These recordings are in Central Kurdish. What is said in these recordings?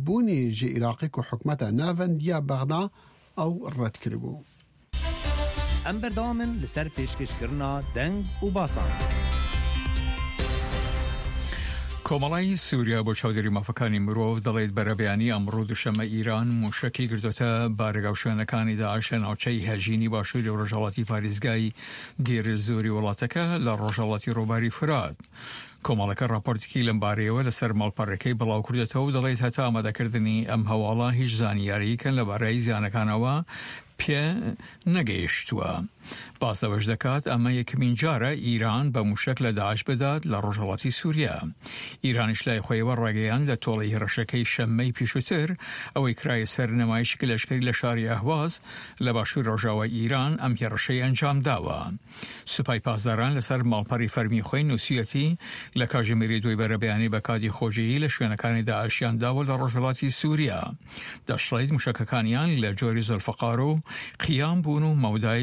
بوني جي عراقي كو حكمتا نافن ديا بغدا أو رد كربو ام بردامن لسر پیشکش کرنا دنگ و باسان کۆمەڵای سووریا بۆ چاودێری مافەکانی مرۆڤ دەڵێت بەرەبەیانی ئەمڕۆ دووشەمە ئیران موشەکی کردوتە بارگا و شوێنەکانی داعش ناوچەی هەژینی باشووری ڕۆژهەڵاتی پارێزگای دێرە زۆری وڵاتەکە لە ڕۆژهەڵاتی ڕۆباری فرات. کۆمەڵەکە راپۆرتێکی لەم بارەیەوە لەسەر ماڵپەڕەکەی بڵاو کردێتەوە و دەڵێت هەتا ئامادەکردنی ئەم هەواڵە هیچ زانیاریکەن لەبارەی زیانەکانەوە پێ نەگەیشتووە. باس لەوەش دەکات ئەمە یەکەمین جارە ئیران بە موشک لە داعش بدات لە ڕۆژهەڵاتی سووریا. ئیرانیش لای خۆیەوە ڕاگەیان لە تۆڵەی هێرشەکەی شەممەی پیشووتر ئەوەی کرایە سەر نمایشی لەشکری لە شاری ئەهواز لە باشووری ڕۆژاوای ئیران ئەم هێرشەی ئەنجام داوە. سوپای پاسداران لەسەر ماڵپەڕی فەرمی خۆی نووسیەتی لە کاژێمێری دوای بەرەبەیانی بە کاتی خۆشیی لە شوێنەکانی داعشیان داوە لە ڕۆژهەڵاتی سووریا. دەشڵێت موشەکەکانیان لە جۆری زۆلفەقار و قیام بوون و مەودای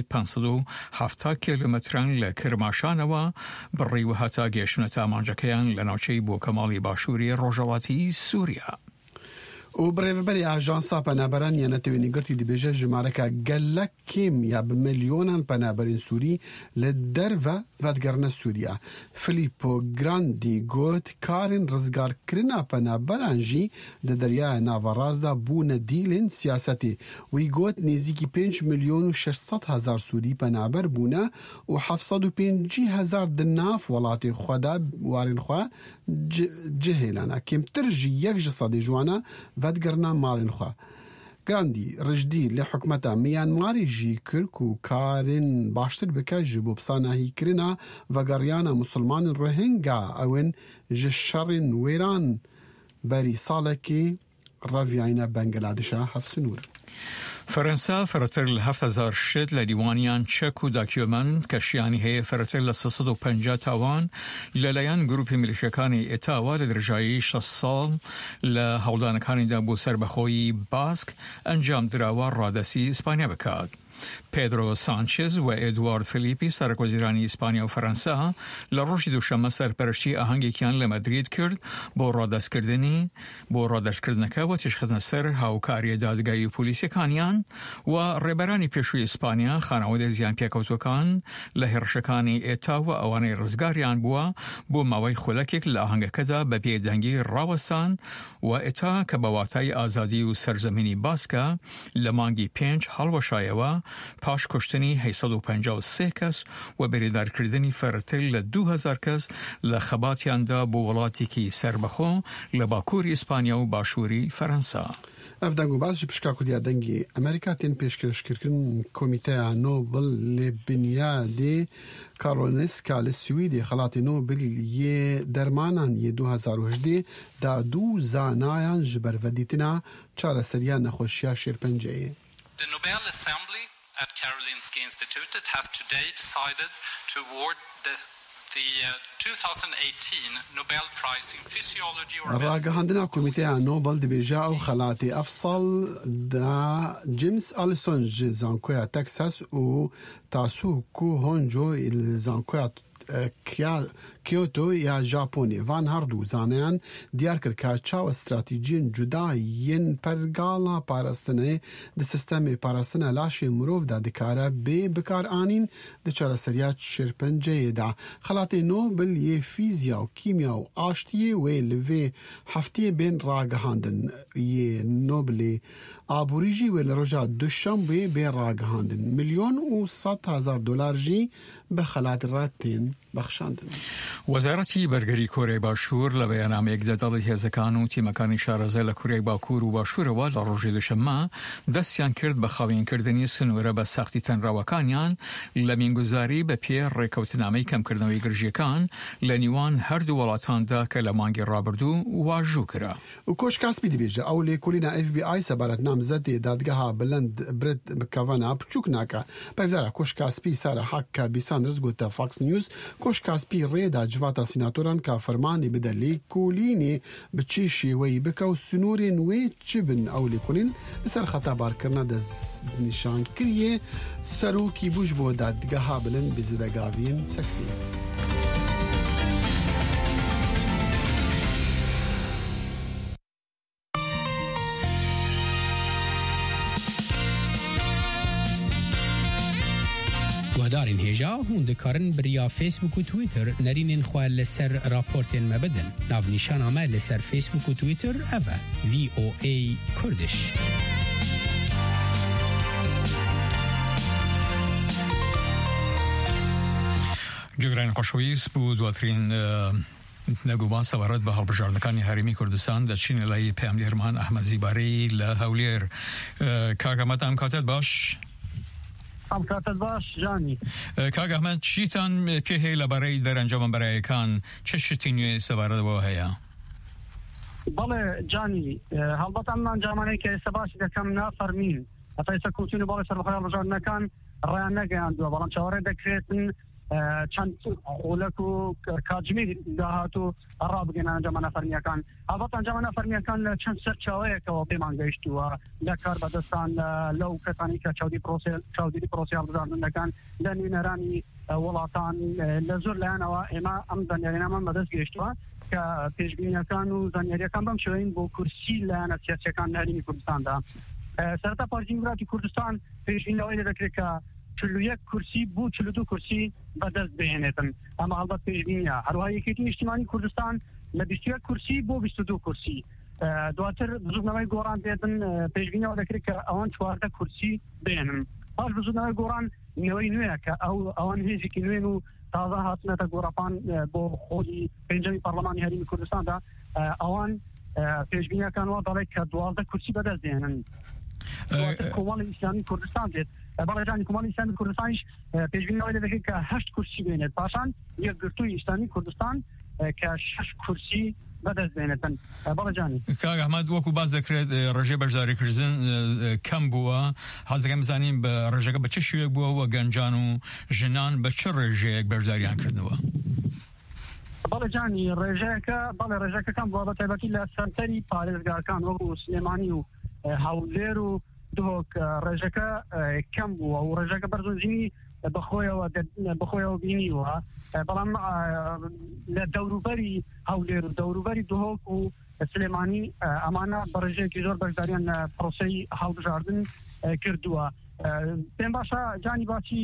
570 کیلومتران لە کرماشانەوە بڕی و هەتا گەیشتنە ئامانجەکەیان لە ناوچەی بۆ کەماڵی باشووری ڕۆژهەڵاتی سووریا. و برێڤبەری ئاژانسا پەنابەران یانەتەوێنی گرتی دەبێژە ژمارەکە گەلە کێم یا بملیۆنان پەنابەرین سووری لە دەرڤە ڤەدگەرنە سووریا. فلیپۆ گراندی گوت کارین ڕزگارکردنا پەنابەران ژی لە دەریایە ناڤەڕازدا بوونە دیلên سیاسەتی. وی گوت نێزیکی 5,600,000 سووری پەنابەر بوونە و 750,000 دناف وڵاتی خۆدا وارین خوا جهێلانە کێمتر ژی 1% جوانە ڤەدگەرنا ماڵین خوا. گراندی ڕژدی لە حکومەتە میانماری ژی کرد و کارین باشتر بکە ji بۆ پسانەهیکردنا ڤەگەڕیانە موسڵمانên ڕۆهینگا ئەوên ji şerên wêran berî salekê ڕەڤیایە بەنگلادێشە هەفسنوور. فەرەنسا فەرەتر لە 7,000 شت لە دیوانیان چەک و داکیۆمەنت کەشیانی هەیە فەرەتر لە 350 تاوان لەلایەن گروپی میلیشەکانی ئێتاوا لە درێژایی 6 ساڵ لە هەوڵدانەکانیدا بۆ سەربەخۆیی باسک ئەنجام دراوە ڕادەسی ئیسپانیا بکات. پێدرۆ سانچێز و ئێدوارد فلیپی سەرۆکوەزیرانی ئیسپانیا و فەرەنسا لە ڕۆژی دووشەمە سەرپەرشتی ئاهەنگێکیان لە مەدرید کرد بۆ ڕادەستکردنەکە و تێشخستنە سەر هاوکاریە دادگایی و پۆلیسیەکانیان و ڕێبەرانی پێشووی ئیسپانیا خانەوەدە زیان پێکەوتوەکان لە هێرشەکانی ئێتاوە ئەوانەی ڕزگاریان بووە بۆ ماوەی خولەکێک لە ئاهەنگەکەدا بە بێدەنگی ڕاوەستان و ئێتا کە بە واتای ئازادی و سەرزەمینی باسکە لە مانگی 5 هەڵوەشایەوە پاش کوشتنی 853 کەس و بەریدارکردنی فەرەتر لە 2,000 کەس لە خەباتیاندا بۆ وڵاتێکی سەربەخۆ لە باکووری ئیسپانیا و باشووری فەرەنسا. ئەف دەنگ و بازی پشکاکودیا دەنگی ئەمریکا تێن پێشکەشکردن کۆمیتەیە نۆبل لێ بنیادێ کارۆنسکا لە سویدی خەڵاتی نۆبل یێ دەرمانان یێ 2018 دا دوو زانایان ji bervedîtina çareseriya nexweşiya şêrpenceyê. The Nobel Assembly at Karolinska Institutet has today decided to award the 2018 Nobel Prize in Physiology or ڕاگەهاندنا کۆمیتەیە نۆبل دەبێژە ئەو خەڵاتی ئەفساڵ دا جیمس ئالیسۆن ji زانکۆیا تەکساس و تاسوکو هۆنجۆ زانکۆیا کیۆتۆ یا ژاپۆنی وان هەردوو زانیان دیار کرد کە چاوە استراتیجین جودا یەن پەرگاڵا پاراستنێ د سیستەمی پاراستنە لاشی مرۆڤدا دکارە بێ بکارئانین د چارەسەریات شێرپەنجەیەدا. خەڵاتی نۆبل یێ فیزیا و کیمیا و ئاشتیە وێ لەوێ هەفتەیە بێن ڕاگەهاندن یێ نۆبلێ ئابووریژی وێ لە ڕۆژا دووشەمبێ بێ ڕاگەهاندن $100,000 ژی بە خەڵاتی ڕاتێن بەخشاندن. وەزارەتی بەرگەری کۆرەی باشوور لە بەیانامەیەکدا دەڵی هێزەکان و تیمەکانی شارەزای لە کوریای باکوور و باشوورەوە لە ڕۆژی دووشەممە دەستیان کرد بە خاوێنکردنی سنوورە بە ساختی تەنراوەکانیان لە مینگوزاری بە پێ ڕێکەوتنامەی کەمکردنەوەی گرژیەکان لە نیوان هەردوو وڵاتاندا کە لە مانگی ڕابردوو واژوو کرا. و کۆشکاسپی دەبێژە ئەو لێکۆلینا FBI سەبارەت نامزەدێ دادگەها بلند برت بکەڤەنا بچووک ناکە پەیڤزارە کۆشکاسپی سارە حەکە بیسان ڕزگوتە فاکس نیوز کۆشکاسپی ڕێدا جواتە سیناتۆران کە فەرمانی بدە لێکۆلینێ بچی شێوەی بکە و سنوورێن وێ چ بن ئەو لێکۆلین لەسەر خەتابارکردنە دەستنیشانکریە سەرۆکی بوش بۆ دادگەها بلند بزدەگاوین سەکسی. آمادارین هیجا هون دکارن بریا فیسبوک و تویتر نرینین خواه لسر راپورتین مبدن ناو نیشان آمه لسر فیسبوک و تویتر اوه VOA کردش جگران خوشویست بود دواترین نگوبان سوارت به هەڵبژاردنەکانی هەرێمی کوردستان دەچین لای پەیامدێرمان ئەحمەد زیباری لە هەولێر. کاک ئەحمەد ئەم کاتت باش؟ ئەم کاتت باش جانی. کاک ئەحمەد چیتان پێ هەیە لەبارەی دەرەنجامە بەرایەکان چه شتی نوێ سەوارەتەوە هەیە؟ بەڵێ جانی هەڵبەت ئەم ئەنجامانەی کە ئێستا باسی دەکەم نافەرمین هەتا ئێستا کۆچین و باڵی سەربەخۆی هەڵبژاردنەکان ڕایان نەگەیاندووە بەڵام چاوەڕێ دەکرێتن چەند خۆلەک و کاتژمێر داهات و ڕابگەن ئەنجامە نەفەرمیەکان. هەڵبەت ئەنجامە نەفەرمیەکان لە چەند سەرچاوەیەکەوە پێمان گەیشتووە لە کار بەدەستان لەو کەسانی کە چاودێری پرۆسی هەڵبژاردنەکان لە نوێنەرانی وڵاتان لە زۆر لایەنەوە ئێمە ئەم زانیاریەمان بەدەست گەیشتووە کە پێشبینیەکان و زانیاریەکان بەم شێوەیەن بۆ کورسی لایەنە سیاسیەکان لە هەرێمی کوردستاندا. سەرەتا پارتی دیموکراتی کوردستان پێشبینی لەوەی دەکرێت کە 41 کورسی بۆ 42 کورسی بەدەست بهێنێتن. ئەمە هەڵبەت پێشبینیە. هەروەها یەکێتی نیشتیمانی کوردستان لە 21 کورسی بۆ 22 کورسی. دواتر بزوونەوەی گۆڕان دێتن پێشبینیەوە دەکرێت کە ئەوان 14 کورسی بهێنن. پاش بزوونەوەی گۆڕان نەوەی نوێیە کە ئەوان هێزێکی نوێن و تازە هاتنەتە گۆڕەپان بۆ خۆی پێنجەمی پەرلەمانی هەرێمی کوردستاندا ئەوان پێشبینیەکان وا دەڵێت کە 12 کورسی بەدەست دێنن. کۆمەڵی ئیسلامی کوردستان دێت. بەڵێ کۆمەڵی ئیسلامی کوردستانیش پێشبینیەوەی دەکرێت کە 8 کورسی بێنێت. پاشان یەکگرتووی ئیسلامی کوردستان کە 6 کورسی بەدەست بێنێتن. بەڵێ جانی. کاک ئەحمەد وەکو باز دەکرێت ڕێژەی بەشداریکردن کەم بووە. حەز دەکەم بزانین بە ڕێژەکە بە چه شێوەیەک بووە و گەنجان و ژنان بە چه ڕێژەیەک بەشداریان کردنەوە؟ بەڵێ جانی ڕێژەکە کەم بووە بە تایبەتی لە سەرتەری پارێزگاکان وەکو سلێمانی و هەولێر و دهۆک ڕێژەکە کەم بووە و ڕێژەکە بەرزۆزینی بەخۆیەوە بینیوە. بەڵام لە دەوروبەری هەولێر و دەوروبەری دهۆک و سلێمانی ئەمانە بە ڕێژەیەکی زۆر بەشداریان لە پرۆسەی هەڵبژاردن کردووە. پێم باشە جانی باسی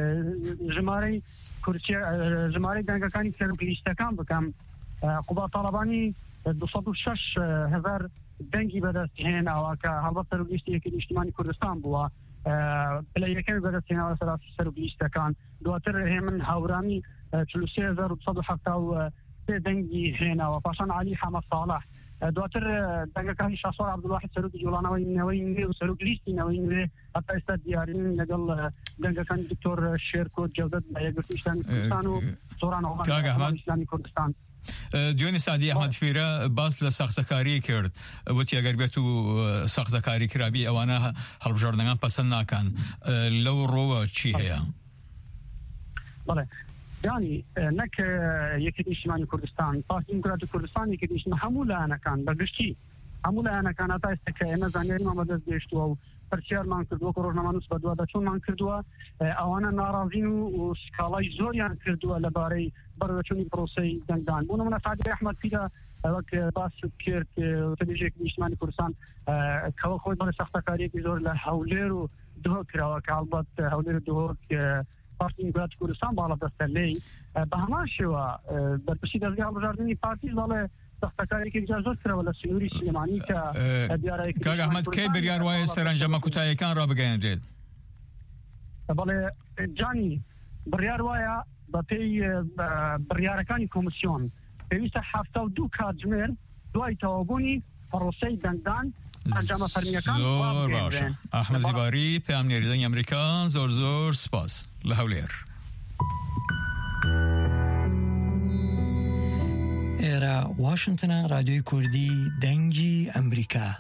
ژمارەی دەنگەکانی سەرۆکلیستەکان بکەم. قوبا تاڵەبانی 206,000 دەنگی بەدەست هێناوە کە هەڵبەت سەرۆکلیستی یەکێتی نیشتیمانی کوردستان بووە. پلەیەکەمی بەدەست هێناوە سەراسی سەرۆکلیستەکان. دواتر هێمن هاورامی 43,273 دەنگی هێناوە. پاشان علی حەمەد ساڵح. دواتر دەنگەکانی شاسوار عەبدوڵواحید سەرۆکی جوڵانەوەی نەوەی نوێ و سەرۆکلیستی نەوەی نوێ هەتا ئێستا دیارین لەگەڵ دەنگەکانی دکتۆر شێرکۆ جەودەت بە یەکگرتووی ئیسلامی کوردستان و سۆران ئۆمەر ئیسلامی کوردستان. دوێنێ سادی ئەحمەد فێرە باس لە سەختەکاری کرد وتی ئەگەر بێت و سەختەکاری کرابی ئەوانە هەڵبژاردنەکان پەسەند ناکەن. لەو ڕۆوە چی هەیە؟ بەڵێ یعنی نەک یەکێتی نیشتیمانی کوردستان پارتی دیموکراتی کوردستان یەکێتی نیشتیمانی هەموو لایەنەکان بەگشتی هەموو لایەنەکان هەتا ئێستا کە ئێمە زانیاریمان بەدەست گەیشتووە و پرسیارمان کردووە کە ڕۆژنامەنووس بە دووادەچوونمان کردووە ئەوانە ناڕازین و سکاڵای زۆریان کردووە لەبارەی بەڕێوەچوونی پرۆسەی دەنگدان. بۆ نمونە سادی ئەحمەد پیرە وەک باس کرد وتەبێژێکی نیشتیمانی کوردستان کەوە خۆی بەڵێ سەختەکاریەکی زۆر لە هەولێر و دهۆک کراوە کە هەڵبەت هەولێر و دهۆک پارتی دیموکراتی کوردستان باڵا دەستە لێی. بە هەمان شێوە بەرپرسی دەستگای هەڵبژاردننی پارتی بەڵێ سەختەکارێکی زۆر کرەوە لە سنووری سلێمانی کە دیارەیەکی. کاک ئەحمەد کەی بریار وایە سەرنجامە کوتاییەکان ڕابگەیەنرێت؟ بەڵێ جانی بڕیار وایە بە پێی بڕیارەکانی کۆمسیۆن پێویستە 72 کاتژمێر دوای تەواوبوونی پرۆسەی دەنگدان ئەنجامە فەرمیەکان زۆر باشە. ئەحمەد زیباری پەیامنێری دەنگی ئەمریکا زۆر سپاس لە هەولێر. ئێرە واشنگتنە رادیۆی کوردی دەنگی ئەمریکا.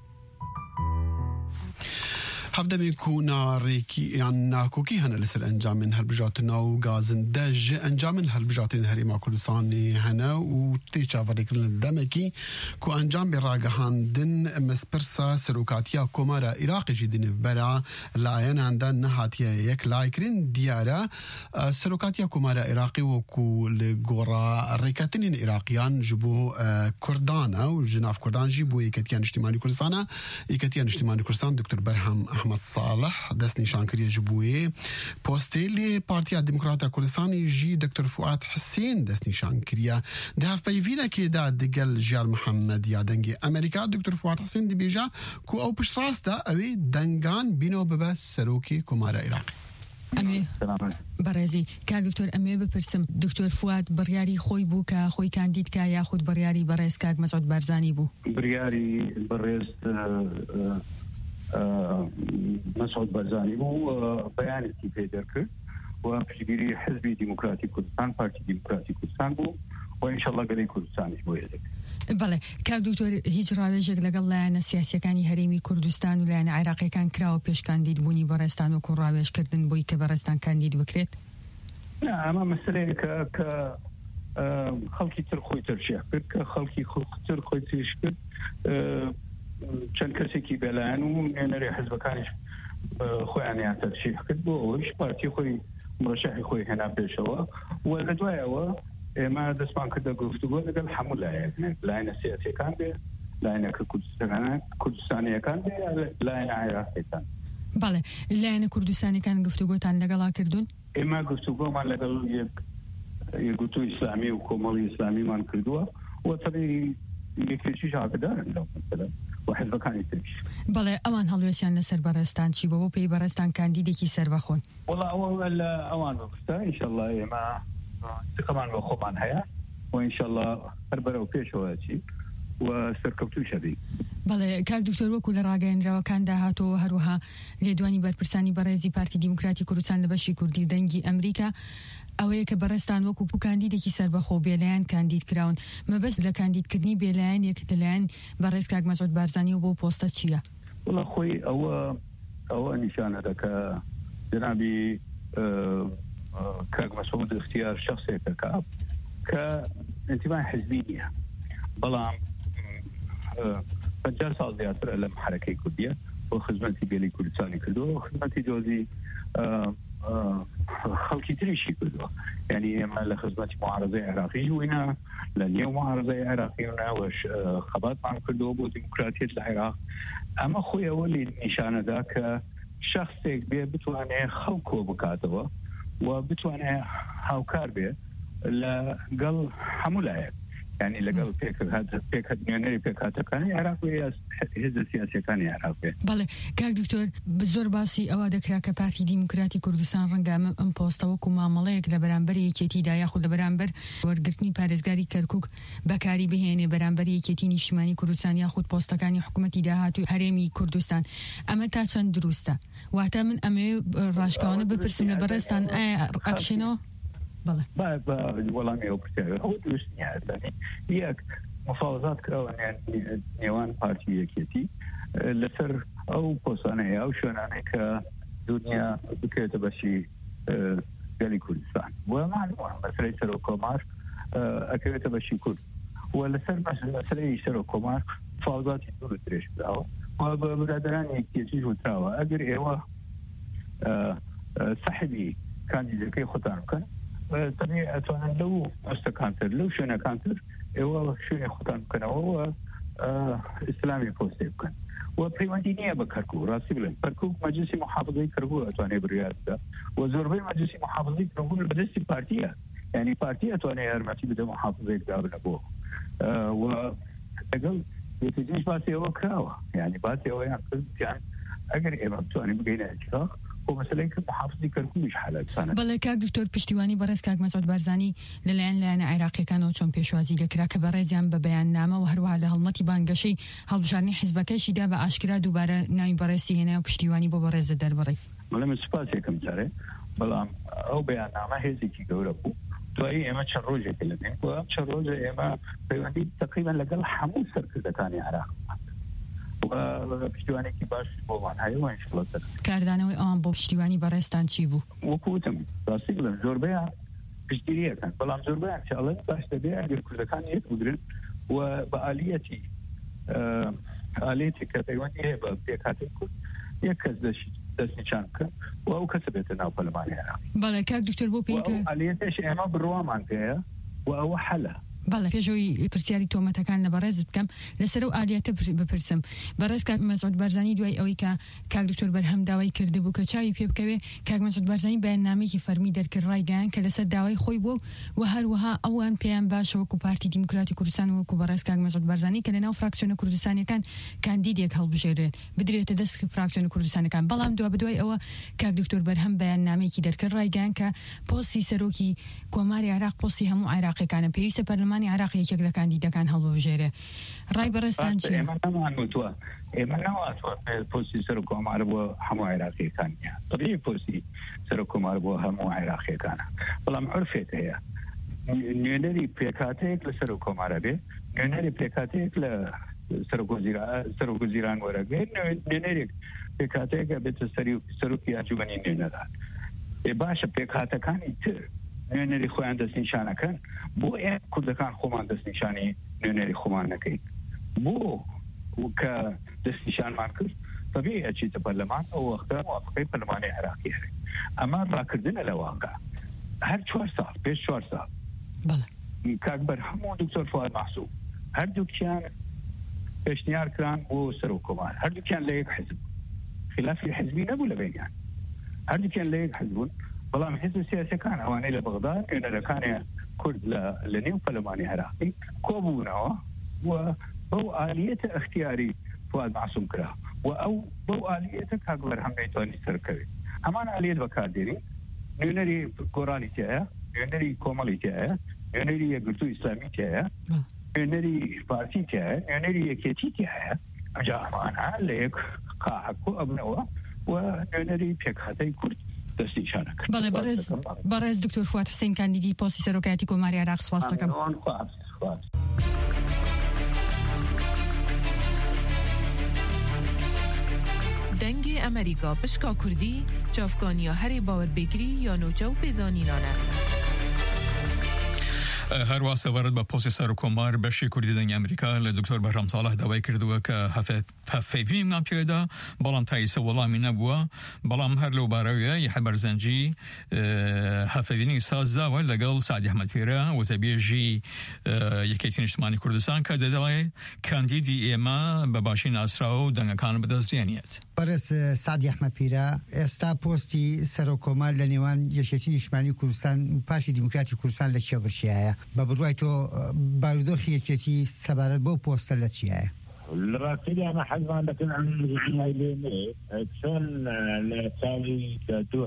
هەفتەمێک و ناڕێکیان ناکۆکی هەنە لەسەر ئەنجامن هەڵبژاردنە و گازندە ji ئەنجامن هەڵبژاردنên Herêma Kurdistanê hene û tê çavarêkirin demekî ku encam bê ragihandin mezpirsa serokatiya Komara Iraqê jî di navbera layenan de nehatiye yeklaykirin diyare serokatiya Komara Iraqê wekû li gora rêketinên Iraqiyan ji bo Kurdan û ji nav Kurdan jî bû Yeketiya Niştimanî Kurdistana Yeketiya Niştimanî Kurdistan Dr. Berhem محمد صالح دست نشان كريا جبوي بوستي لي بارتي الديمقراطية كردستاني جي دكتور فؤاد حسين دست نشان كريا دهف بيفينا كيدا دقل جيال محمد يا دنجي أمريكا دكتور فؤاد حسين دي بيجا كو أو بشراستا أوي دنگان بينو ببا سروكي كمارا عراقي ئەمێ بەڕێزی کاک دکتۆر ئەمێ بپرسم دکتۆر فواد بڕیاری خۆی بوو کە خۆی کاندید کە یاخود بڕیاری بەڕێز کاک مەسعود بارزانی بوو؟ بڕیاری بەڕێز مەسعود بارزانی بوو بەیانێکی پێ دەرکرد و پشتگیری حزبی دیموکراتی کوردستان پارتی دیموکراتی کوردستان بوو و ئینشەڵڵا گەلەی کوردستانیش بۆ یەکێک. بەڵێ کاک دکتۆر هیچ ڕاوێژێک لەگەڵ لایەنە سیاسیەکانی هەرێمی کوردستان و لایەنە عێراقیەکان کراوە پێش کاندید بوونی بەڕێستان وەکو ڕاوێژکردن بۆی کە بەڕێستان کاندید بکرێت؟ ئەمە مەسەلەیەکە کە خەڵکی تر خۆی تەرشیح کرد کە خەڵکی تر خۆی تێش کرد چەند کەسێکی بێلایەن و نوێنەری حزبەکانیش خۆیانیان تەرشیح کرد بۆ ئەوەش پارتی خۆی مرشحی خۆی هێنا پێشەوە و لە دوایەوە ئێمە دەستمان کردە گفتوگۆ لەگەڵ هەموو لایەنە سیاسیەکان بێ لایەنەکە کوردستانیەکان بێ لایەنە عێراقیەکان. بەڵێ لایەنە کوردستانیەکان گفتوگۆتان لەگەڵا کردوون؟ ئێمە گفتوگۆمان لەگەڵ یەکگوتووی ئیسلامی و کۆمەڵی ئیسلامیمان کردووە و تەبی یەکێکیش ئاگدارن لەو مەسەلە و حزبەکانی تریش. بەڵێ ئەوان هەڵوێستیان لەسەر بەڕێستان چی بۆ پێی بەڕێستان کاندیدێکی سەربەخۆن؟ وەڵا ئەوە لە ئەوان بەخستە ئینشەڵڵا ئێمە تقمان بە خۆمان هەیە و ئینشەڵڵا هەر بەرەو پێشەوە چی و سەرکەوتوو شەبی. بەڵێ کاک دکتۆر وەکو لە ڕاگەیەنراوەکان داهاتەوە هەروەها لێدوانی بەرپرسانی بەڕێزی پارتی دیموکراتی کوردستان لە بەشی کوردی دەنگی ئەمریکا ئەوەیە کە بەڕێستان وەکو کاندیدێکی سەربەخۆ بێلایەن کاندید کراون مەبەست لە کاندیدکردنی بێلایەنێک لەلایەن بەڕێز کاک مەسعود بارزانی و بۆ پۆستە چییە؟ وڵا خۆی ئەوە نیشانە دەکە جنابی کاک مەسعود اختیار شخصێکە کە انتمای حزبی نییە بەڵام 50 ساڵ زیاتر لەم حرەکەی کوردیە و خزمەتی گەلی کوردستانی کردووە و خزمەتی دۆزی خەڵکی تریشی کردووە یعنی ئێمە لە خزمەتی معارەزەی عێراقی ژووینە لە نێو معارەزەی عێراقیونەوەش خەباتمان کردووە بۆ دیموکراتیەت لە عێراق ئەمە خۆی ئەوە لێ نیشانەدا کە شخصێک بێ بتوانێت خەڵکۆ بکاتەوە و بتوانێت هاوکار بێ لەگەڵ هەموو لایەک يعني لەگەڵ پێکهاتنوێنەری پێکهاتەکانی عێراق و هێزە سیاسیەکانی عێراق بێ. بەڵێ کاک دکتۆر زۆر باسی ئەوە دەکرا کە پارتی دیموکراتی کوردستان ڕەنگە ئەم پۆستە وەکو مامەڵەیەک لە بەرامبەر یەکێتیدا یاخود لە بەرامبەر وەرگرتنی پارێزگاری کەرکووک بەکاری بهێنێ بەرامبەر یەکێتی نیشتیمانی کوردستان یاخود پۆستەکانی حکوومەتی داهاتووی هەرێمی کوردستان ئەمە تا چەند دروستە؟ واتە من ئەمێ ڕاشکاوانە بپرسم لە بەڕێستان ئایا ئەقشێنەوە؟ وەڵامی ئەو پرسیارە ئەوە دروست نییە یەک مفاوضات کراوە نێوان پارتی یەکێتی لەسەر ئەو پۆستانەیە ئەو شوێنانەی کە دنیا بکرێتە بەشی گەلی کوردستان و معلومە مەسەلەی سەر و کۆمار ئەکەوێتە بەشی کورد و لەسەر مەسەلەی سەر و کۆمار مفاوضاتی دوور درێژ کراوە و بە برادەرانی یەکێتیش وتراوە ئەگەر ئێوە سەحبی کاندیدەکەی خۆتان بکەن تەبێ ئەتوانن لەو ئەستەکانتر لەو شوێنەکانتر ئێوە شوێنی خۆتان بکەنەوە و ئیسلامی پۆستێ بکەن و پەیوەندی نییە بە کەرکوو ڕاستی بڵێن کەرکوو مەجلیسی محافظەی کەرکوو ئەتوانێ بڕیار بدە و زۆربەی مەجلیسی محافظەی کەرکوو بەدەستی پارتیە یعنی پارتی ئەتوانێ یارمەتی بدە محافظەیەک دابنە بۆ و لەگەڵ یەکێتیش باسی ئەوە کراوە یعنی باسی ئەوەیان کردیان ئەگەر ئێمە بتوانین بگەینە اتفاق ومثلا محافظی کەرکوویش حالەتسانە. بەڵێ کاک دکتۆر پشتیوانی بەڕێز کاک مەسعود بارزانی لەلایەن لایەنە عێراقیەکانەوە چۆن پێشوازی دەکرا کە بەڕێزیان بە بەیاننامە و هەروەها لە هەڵمەتی بانگەشەی هەڵبژاردننی حیزبەکەیشیدا بە ئاشکرا دووبارە ناوی بەڕێزی هێنا و پشتیوانی بۆ بەڕێزە دەربڕی. بەڵام سوپاسێکم جارێ بەڵام ئەو بەیاننامە هێزێکی گەورە بوو دوایی ئێمە چەند ڕۆژێک لەبێن و ئەم چەند ڕۆژە ئێمە پەیوەندی تقریبا لەگەڵ هەموو سەرکردەکانی عێراق و پشتیوانێکی باش بۆمان هەیە و ئینشەڵڵا کاردانەوەی ئەوان بۆ پشتیوانی بەڕێستان چی بوو؟ وەکوتم ڕاستی بڵێم زۆربەیان پشتگیریەکەن بەڵام زۆربەیان چاڵێن باش دەبێ ئەگەر کوردەکان یەک بگرن و بە ئالێتی کە پەیوەندی هەیە بە پێکهاتەی کورد یەک کەس دەستنیشان بکەن و ئەو کەسە بێتە ناو پەرلەمانی عێراق. بەڵێ کاک دکتۆر بۆ پێی کە ئالێتش ئێمە بڕوامان پێەیە و ئەوە حەلە بەڵێ پێشەوەی پرسیاری تۆمەتەکان لە بەڕێزت بکەم لەسەر و ئالەتە بپرسم بەڕێز کاک مەسعود بارزانی دوای ئەوەی کە کاک دکتۆر بەرهەم داوای کردبوو کە چاوی پێ بکەوێ کاک مەسعود بارزانی بەیاننامەیەکی فەرمی دەرکرد ڕایگەیان کە لەسەر داوای خۆی بوو و هەروەها ئەوان پێیان باشە وەکو پارتی دیموکراتی کوردستان وەکو بەڕێز کاک مەسعود بارزانی کە لەناو فراکسیۆنە کوردستانیەکان کاندیدێک هەڵبژێرێت بدرێتە دەست فراکسیۆنە کوردستانەکان بەڵام دوای ئەوە کاک دکتۆر بەرهەم بەیاننامەیەکی دەرکرد ڕایگەیان کە پۆستی سەرۆکی کۆماری عێراق پۆستی هەموو عێراقیەکانە پێویستە پەرلەمانی عێراق یەکێک لە کاندیدەکان هەڵبژێرێ ڕای بەڕێستان چییە؟ ئێمە ناواتوە پۆستی سەر و کۆمار بۆ هەموو عێراقیەکانە طبیعی پۆستی سەر و کۆمار بۆ هەموو عێراقیەکانە بەڵام عرفێت هەیە نوێنەری پێکاتەیەک لە سەر و کۆمارە بێ نوێنەری پێکاتەیەک لە سەرۆکوزیران وەرەگرێت نوێنەرێک پێکاتەیەکە بێتە سەرۆکی ئەنجومەنی نوێنەران باشە پێکاتەکانی تر نوێنەری خۆیان دەستنیشانەکەن بۆ ئێمە کوردەکان خۆمان دەستنیشانی نوێنەری خۆمان نەکەین بۆ کە دەستنیشانمان کرد طبیعی ئەچیتە پەرلەمان ئەو وەختە موافقەی پەرلەمانی عێراقی هەیە ئەمە ڕاکردنە لە واقع هەر 4 ساڵ پێش 4 ساڵ کاک بەرهەم و دکتۆر فواد مەحسوب هەردووکیان پێشنیار کران بۆ سەر و کۆمار هەردووکیان لە یەک حزب خلافی حزبی نەبوو لە بینیان هەردووکیان لە یەک حزبون بەڵام حزب سیاسەکان ئەوانەی لە بەغداد نوێنەرەکانی کورد لە نێو پەرلەمانی عێراقی کۆبوونەوە و بەو ئالیەتە اختیاری فواد مەحسوب کرا و ئەو بەو ئالیەتە کاک بەرهەم نەیتوانی سەرکەوێت هەمان ئالیەت بەکاردێنی نوێنەری گۆڕانی تایە نوێنەری کۆمەڵی تایە نوێنەری یەکگرتووی ئیسلامی تایە نوێنەری پارتی تایە نوێنەری یەکێتی تایە ئەجا ئەمانە لە یەک قاعەکۆ ئەبنەوە و نوێنەری پێکهاتەی کورد دەستنیشانەکە بەڵێ بەڕێز دکتۆر فواد حسین کاندیدی پۆستی سەرۆکایەتی کۆماری عێراق سپاس دەکەم دەنگی ئەمریکا پشکا کوردی چاوکانیا هەرێ باوەربێگری یا نۆجە و پێزانینانە هەروە سەوارد بە پۆستی سەر و کۆمار بەشی کوردی دەنگی ئەمریکا لە دکتۆر بەرهەم ساڵح داوای کردووە کە هەفەیڤیم پێدا بەڵام تاییسە وەڵامی نەبووە بەڵام هەر لەو بارەوەیە یحەبەر زەنجی هەفەیڤینی سازداوە لەگەڵ سعدی ئەحمەدپێرە وتەبێژی یەکێتی نیشتمانی کوردستان کە دەدەڵێ کاندیدی ئێمە بە باشی ناسراوە و دەنگەکان بەدەستێنێت بەڕێز سعدی ئەحمەدپێرە ئێستا پۆستی سەر و کۆمار لە نێوان یەکێتی نیشتمانی کوردستان و پارتی دیموکراتی کوردستان لە کێوەرشیایە بە بڕوای تۆ بارودۆخی یەکێتی سەبارەت بۆ پۆستە لە چیایە؟ الراسية أنا حزمان لكن عن الجمهورية كان لتالي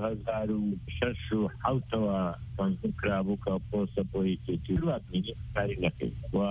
2006 حوتوا تنظيم كرابوكا بوسا بويكي تلوات مني تاري لكي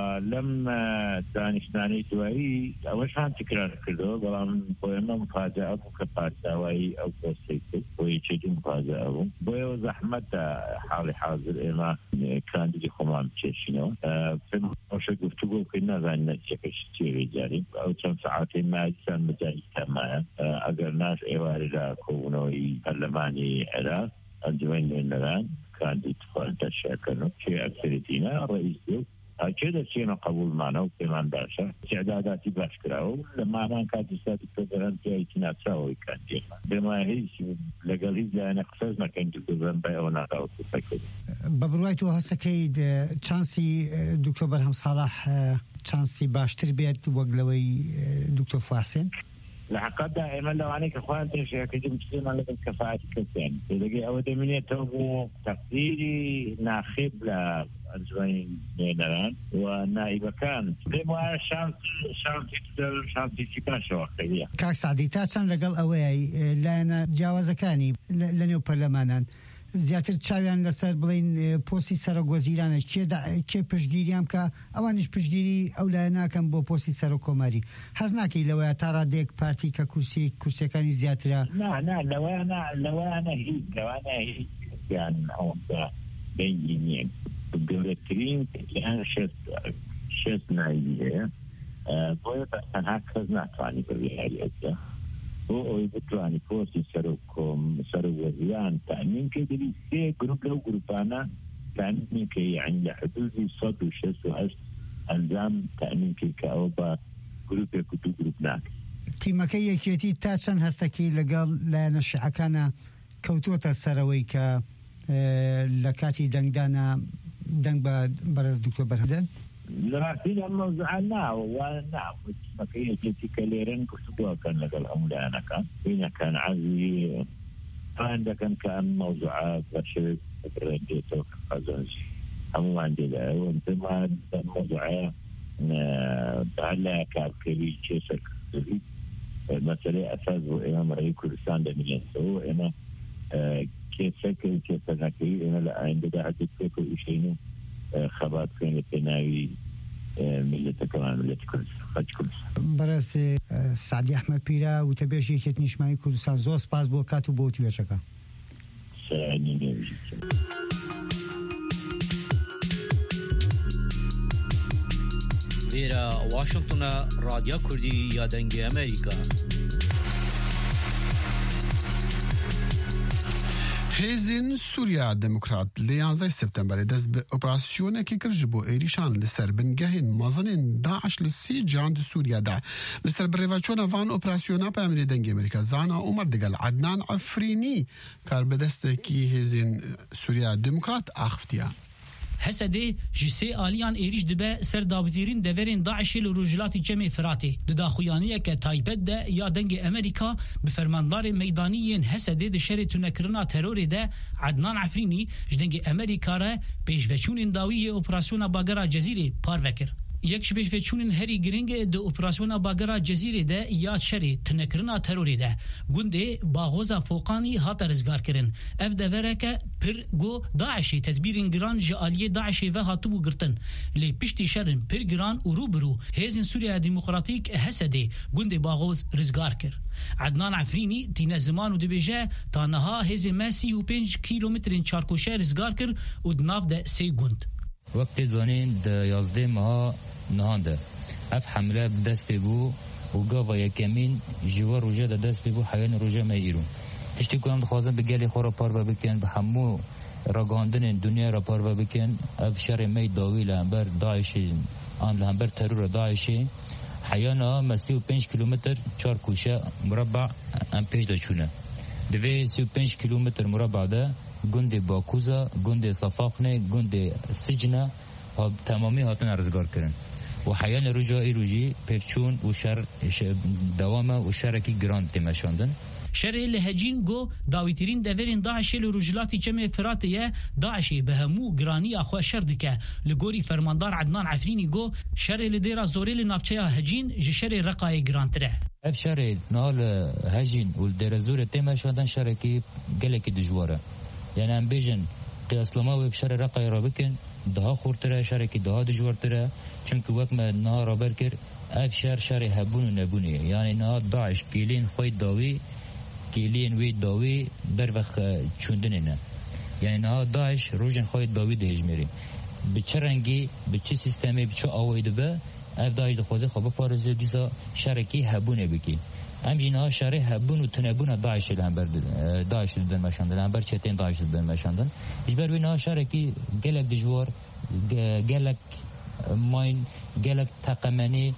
ولما دانشناني توائي أوشان تكرار كردو بلام بويما مفاجأة مكبات دوائی أو بوسيكي بويكي دي مفاجأة بويو زحمة حالي حاضر إما كان دي خمان بچشينو في موشا گفتگو كنا ذان نتيكش تيري جاري أو چند ساعتين ما يسان مجالي تماما أگر ناس إيواري را كونوي برلماني عراق أنجوين لنران كان دي تفعل تشاكلو شيء أكثرتنا رئيس ديو كده سينا قبول معنا وكمان باشا استعداداتي باش كراو لما أنا كانت استاتي كبران في ايتنا تساوي كان ديما بما هيش لقال هيش لأنا قصصنا كنت كبران بايونا قاو تفكر ببروایتو هسکید چانسی دکتۆر بەرهەم ساڵح چانسی باشتر بێت وەگلەوەی دکتۆر فاسن لحقد دائما لو عليك اخوان تشيك يجب تسلم على الكفاءات كثيرا تلاقي اول دمنيه توبو تقديري ناخب لأنجوين نينران ونائب كان بما شانتي تدر شانتي تكاشو اخيريا كاك سعدي تاتشان لقل اوي لأنا جاوزكاني لنيو برلمانان زیاتر چاویان لەسەر بڵین پۆستی سەرۆکوەزیرانە کێ پشتگیریام کە ئەوانش پشتگیری ئەو لایە ناکەم بۆ پۆستی سەرۆکۆماری حەز ناکەی لەوەیە تا ڕادێک پارتی کە کورسیەکانی زیاترە لەوانە هیچ یان ئەوەندا دەنگی نییە گەورەترین یان شێت نایبی هەیە بۆیە تەنها کەس ناتوانێت بەوێ هەریەتە بۆ ئەوەی بتوانێت پۆستی سەرۆکوەزیران تەمین کردی سێ گروپ لەو گروپانە تەمین کە یعنی لە حدودی 168 ئەنجام تەمین کرد کە ئەوە بە گروپێک و دوو گروپ ناکرد. تیمەکەی یەکێتی تا چەند هەستەکەی لەگەڵ لایەنە شیعەکانە کەوتووەتە سەرەوەی کە لە کاتی دەنگدانە دنگ برز دكتور برهدان لراسين موضوعنا ونعم مكية كاليرن كسبوا كان لك الأمر أنا كان عزي عندك كان موضوعات برشلونة رديته خزانش أمو عندي لا وانت ما موضوعات على كابكري شيء مثلا أساس وإمام رئيس كردستان دميان سو إما كيف نكري إما لا عندنا عدد فكر إشينه خبات كان التناوي ملة كمان ملة كردستان برس سعدي أحمد بيرا وتبيشي كتنيش معي كردستان زوس باز بوكاتو بوتي وشكا سعني نيجي ویرا واشنطن رادیو کردی یا دنگ امریکا هێزین سووریا دموکرات لە 11 سپتمبر دەست بە ئۆپراسیۆنێکی کرد ji بۆ ێریشان لەسەر بنگەهین مەزنên داعش لە 30 جیهان سووریادا لەسەر بڕێوەچۆنە van ئۆپراسیۆنا پامێری دەنگی ئەمریکا زانا عومەر دەگەل عەدنان ئەفرینی کاربەدەستێکی هێزین سووریا دموکرات ئاخفتیە هسده جسي آليان إيريش دبا سر دابتيرين دورين داعشي لروجلاتي جمع فراتي دداخويانية كتايبت دا يا دنگ أمريكا بفرماندار ميدانيين هسده دشاري تنكرنا تروري دا عدنان عفريني جدنگ أمريكا را بيشوچون انداوية اوپراسيونا باگرا جزيري پاروكر یک بيشوچون هري گرنگ د اوپراسيونا باگرا جزيري دا يا شري تنكرنا تروري دا گونده باغوزا فوقاني هات رزگار کرن اف دورك پر گو داعشي تدبيرين گران جاليه داعشي و هاتبو گرتن لي پشتي شرن پر گران وروبرو هيزن سوريا ديمقراطيك هسده گونده باغوز رزگار کر عدنان عفريني تينا زمان ودبيجا تانها هيزن ماسي و 5 كيلومترين چاركوشه رزگار کر و دناف دا 3 گوند وقت زانين دا 11 ماه نهانده اف حمله بدست بو وقاوا يكمين جوار رجا دست بو حيان رجا ما يرون تشتي كلام دخوازن بقالي خورا باربا بكن بحمو رقاندن الدنيا را باربا بكن اف شر مي داوي لهمبر داعشي آن لهمبر ترور داعشي حيانا مسيو 5 كيلومتر 4 كوشة مربع ام پیش دا چونه دوی 35 كيلومتر مربع ده گند باکوزا گند صفاقنه گند سجنه تمامی هاتن ارزگار کرن و حیان رجائی روجی پفچون و شر دوامه و شرکی گراند تمشاندن شر لهجین گو داویترین دورین داعشی لروجلاتی جمع فراتیه داعشی به همو گرانی اخوه شر دکه لگوری فرماندار عدنان عفرینی گو شر لدیرا زوری لنافچه هجین جشر رقای گرانتره اف شر نال هجین و لدیرا زور تمشاندن شرکی گلکی دجواره یعنی هم بیجن قیاسلما و بشر رقای را بکن daha خورتره شرکی daha دجوارتره چونکه وقت ما نها را برکر اف شر هبون و نبونه یعنی نها داعش کلین خوی داوی کلین وی داوی در وقت چوندنه نه یعنی نها داعش روژن خوی داوی ده هجمری به چه رنگی به چه سیستمی به چه آوایده به اف داعش دخوازه خوابه پارزه دیسا شرکی هبونه بکی همجینها شر هبون و تنبون داعش لهمبر داعش دن مشاندن لهمبر چتین داعش دن مشاندن اجبر بینها شرکی گلک دجوار گلک ماین گلک تقمنی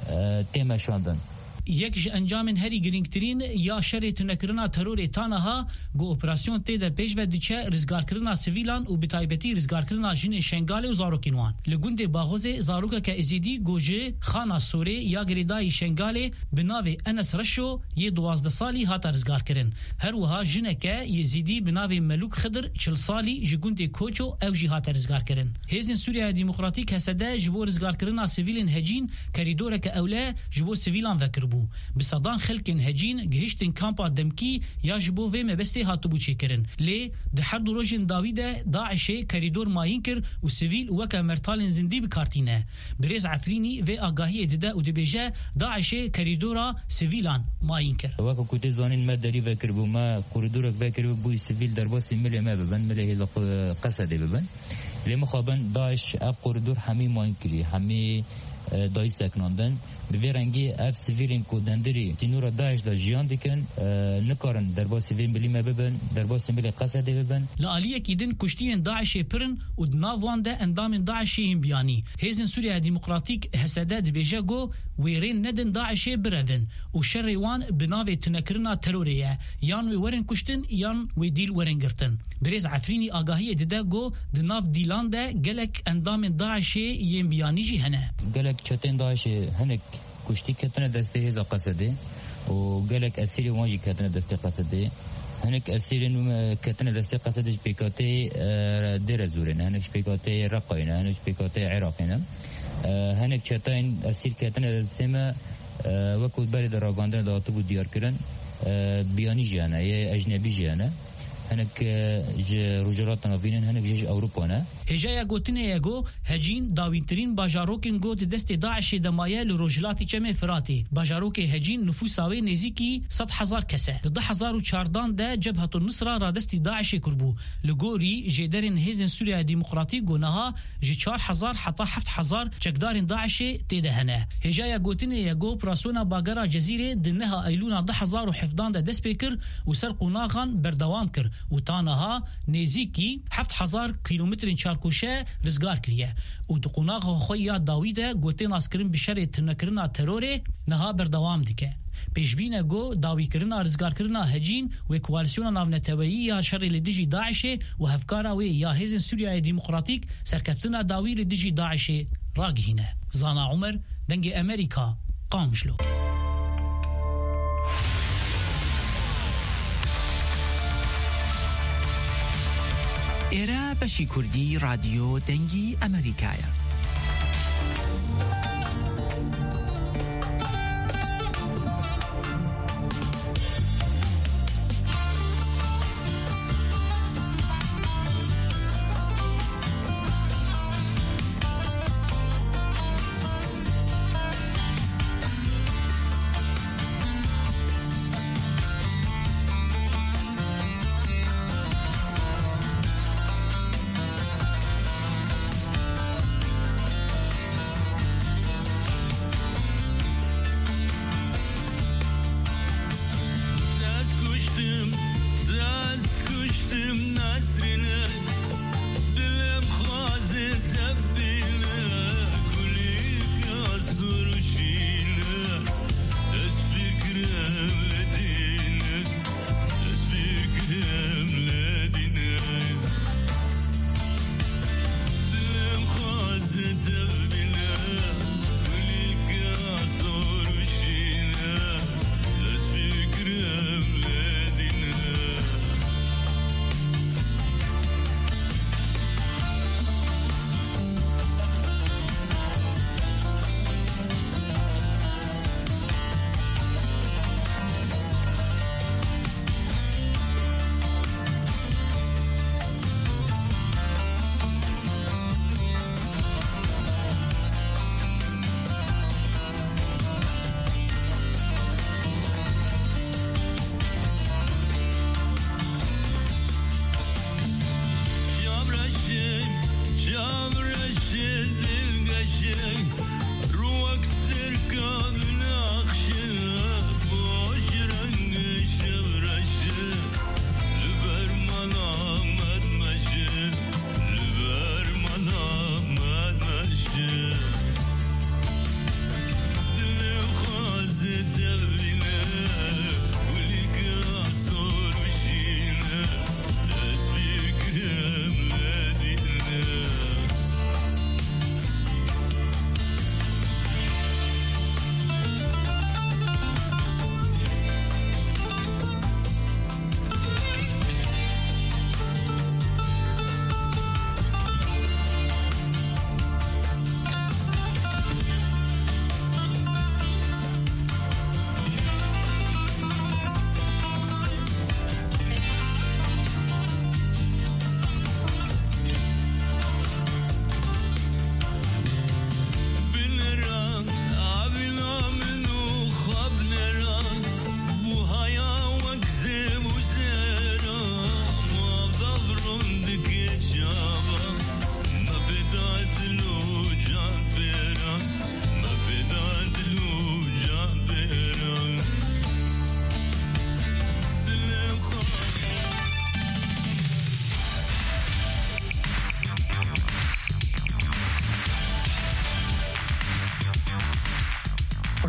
تمشاندن یک ج انجام هری گرینگترین یا شر تنکرنا ترور تانها گو اپراسیون ته د پیش و دچه رزگار کرنا سیویلان او بتایبتی رزگار کرنا جن شنگال او زاروکینوان لګوند باغوز زاروکا ک ازیدی گوجه خانا سوری یا گریدای شنگال بناوی انس رشو ی 12 سالی هات رزگار کرن هر وها جنک یزیدی بناوی ملوک خضر 40 سالی جګوند کوچو او جی هات رزگار کرن هیزن سوریا دموکراتیک هسده جبور رزگار کرنا سیویلن هجین کریدور ک اوله جبو سیویلان وکر بصدان خلقن هجين گهشتن کامپا دمکی یا جبو و مبسته هاتبو چیکرن لی ده هر دو روژن داویده داعشه کریدور ماین کر و سیویل وکا مرتالن زندی بکارتینه بریز عفرینی و آگاهی دیده و دبیجه داعشه کریدورا سیویلان ماین کر وکا کتی زانین مداری وکر بو ما کوریدورک وکر بو سیویل در باسی ملی ما ببن ملی هیلا قصده ببن لی مخابن داعش اف کوریدور همی ماین کری همی دای سکناندن به رنگی اف سیویرین کو دندری تینور داعش دا جیان دیکن نکارن در با سیویل ملی مببن در با سیویل قصده ببن لالیه کیدن کشتین داعش پرن و دناوان ده اندام داعش هم بیانی هیزن سوریا دموکراتیک حسده دبیجه گو ویرین ندن داعش برادن و شر وان بناوی تنکرنا تروریه یان وی ورن کشتن یان وی دیل ورن گرتن بریز عفرینی آگاهی دیده گو دناف دیلان ده گلک اندام داعش یم بیانی جی هنه گلک چتن داعش هنک کشتی کتنه دسته هزا قصده و گلک اسیری وانجی کتنه دسته قصده هنک اسیرین کتنه دسته قصده شپیکاته در زورین هنک شپیکاته رقاین هنک شپیکاته عراقین هنک چتاین اسیر کتنه دسته ما وکود بری در راگاندن داتو بود دیار کرن بیانی جانه یه اجنبی جانه هنک روجرات نوینن هنک جيش اوروبا نه هجایا گوتنه یگو هجین داوینترین باجاروکن گوت دست داعش دمایه لروجلاتی چمه فراتی باجاروک هجین نفوساوی نزیکی 100,000 کسه 2014 ده جبهه النصره را دست داعش کربو لگوری جدرن هیزن سوریا دموکراتی گونها ج 4000 حتی 7000 چکدارن داعش تیدهنه هجایا گوتنه یگو پراسونا باگرا جزیره دنها ایلونا 10017 ده دست بکر و سر قناغان بردوام کر و تانها نزیکی 7000 کیلومتر چارکوشه رزگار کریه و دقوناغ خویا داویده گوته ناسکرین بشر تنکرنا تروره نها بردوام دیکه پیشبینه گو داوی کرنا رزگار کرنا هجین و کوالسیون ناونتویی یا شر لدیجی داعش و هفکارا و یا هیزن سوریا دموکراتیک سرکفتنا داوی لدیجی داعش راگهینه زانا عمر دنگ امریکا قامشلو ئێرە بەشی کوردی رادیۆ دەنگی ئەمریکایە.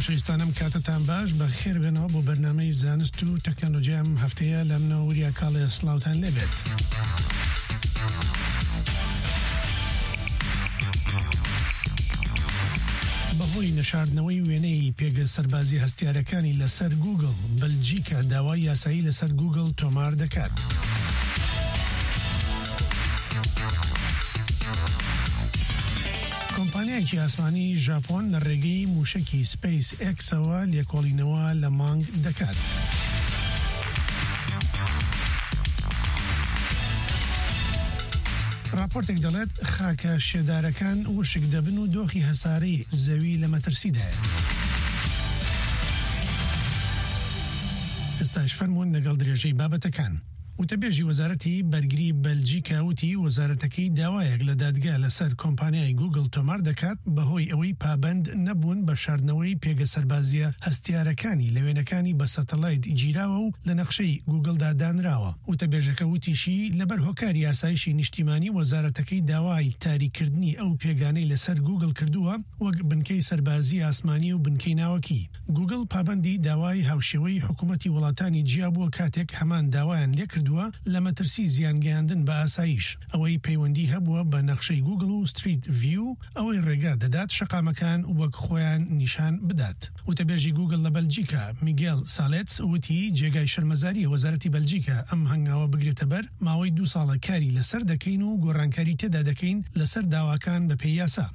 خۆشەویستانم کاتتان باش بە خێر بێنەوە بۆ بەرنامەی زانست و تەکنۆلۆژیام هەفتەیە لە منەوە وریا کاڵێ سڵاوتان لێبێت. بەهۆی نەشاردنەوەی وێنەی پێگە سەربازی هەستیارەکانی لەسەر گوگل، بەلجیکا داوای یاسایی لەسەر گوگل تۆمار دەکات. کۆمپانیایەکی ئاسمانی ژاپۆن لە ڕێگەی موشکی سپیس ئێکسەوە لێکۆڵینەوە لە مانگ دەکات. راپۆرتێک دەڵێت خاکە شێدارەکان وشک دەبن و دۆخی هەسارەی زەوی لە مەترسیدایە. ئێستاش فەرمونون لەگەڵ درێژەی بابەتەکان. وتەبێژی وەزارەتی بەرگری بەلجیکا وتی وەزارەتەکەی داوایەک لە دادگا لەسەر کۆمپانیای گوگل تۆمار دەکات بەهۆی ئەوەی پابند نەبوون بە شاردنەوەی پێگە سەربازیە هەستیارەکانی لە وێنەکانی بە سەتەلایت گیراوە و لە نەخشەی گوگلدا دانراوە. وتەبێژەکە وتیشی لەبەر هۆکاری یاسایشی نیشتیمانی وەزارەتەکەی داوای تاریکردنی ئەو پێگانەی لەسەر گوگل کردووە وەک بنکەی سەربازی ئاسمانی و بنکەی ناوەکی. گوگل پابندی داوای هاوشێوەی حکوومەتی وڵاتانی جیا بووە کاتێک هەمان داوایان لێکرد لە مەترسی زیانگەیاندن بە ئاسایش ئەوەی پەیوەندی هەبووە بە نەخشەی گوگل و ستریت ڤیو ئەوەی ڕێگا دەدات شەقامەکان وەک خۆیان نیشان بدات. وتەبێژی گوگل لە بەلجیکا میگێل سالێتس وتی جێگای شەرمەزاری وەزارەتی بەلجیکا ئەم هەنگاوە بگرێتە بەر ماوەی 2 ساڵە کاری لەسەر دەکەین و گۆڕانکاری تێدا دەکەین لەسەر داواکان بە پێی یاسا.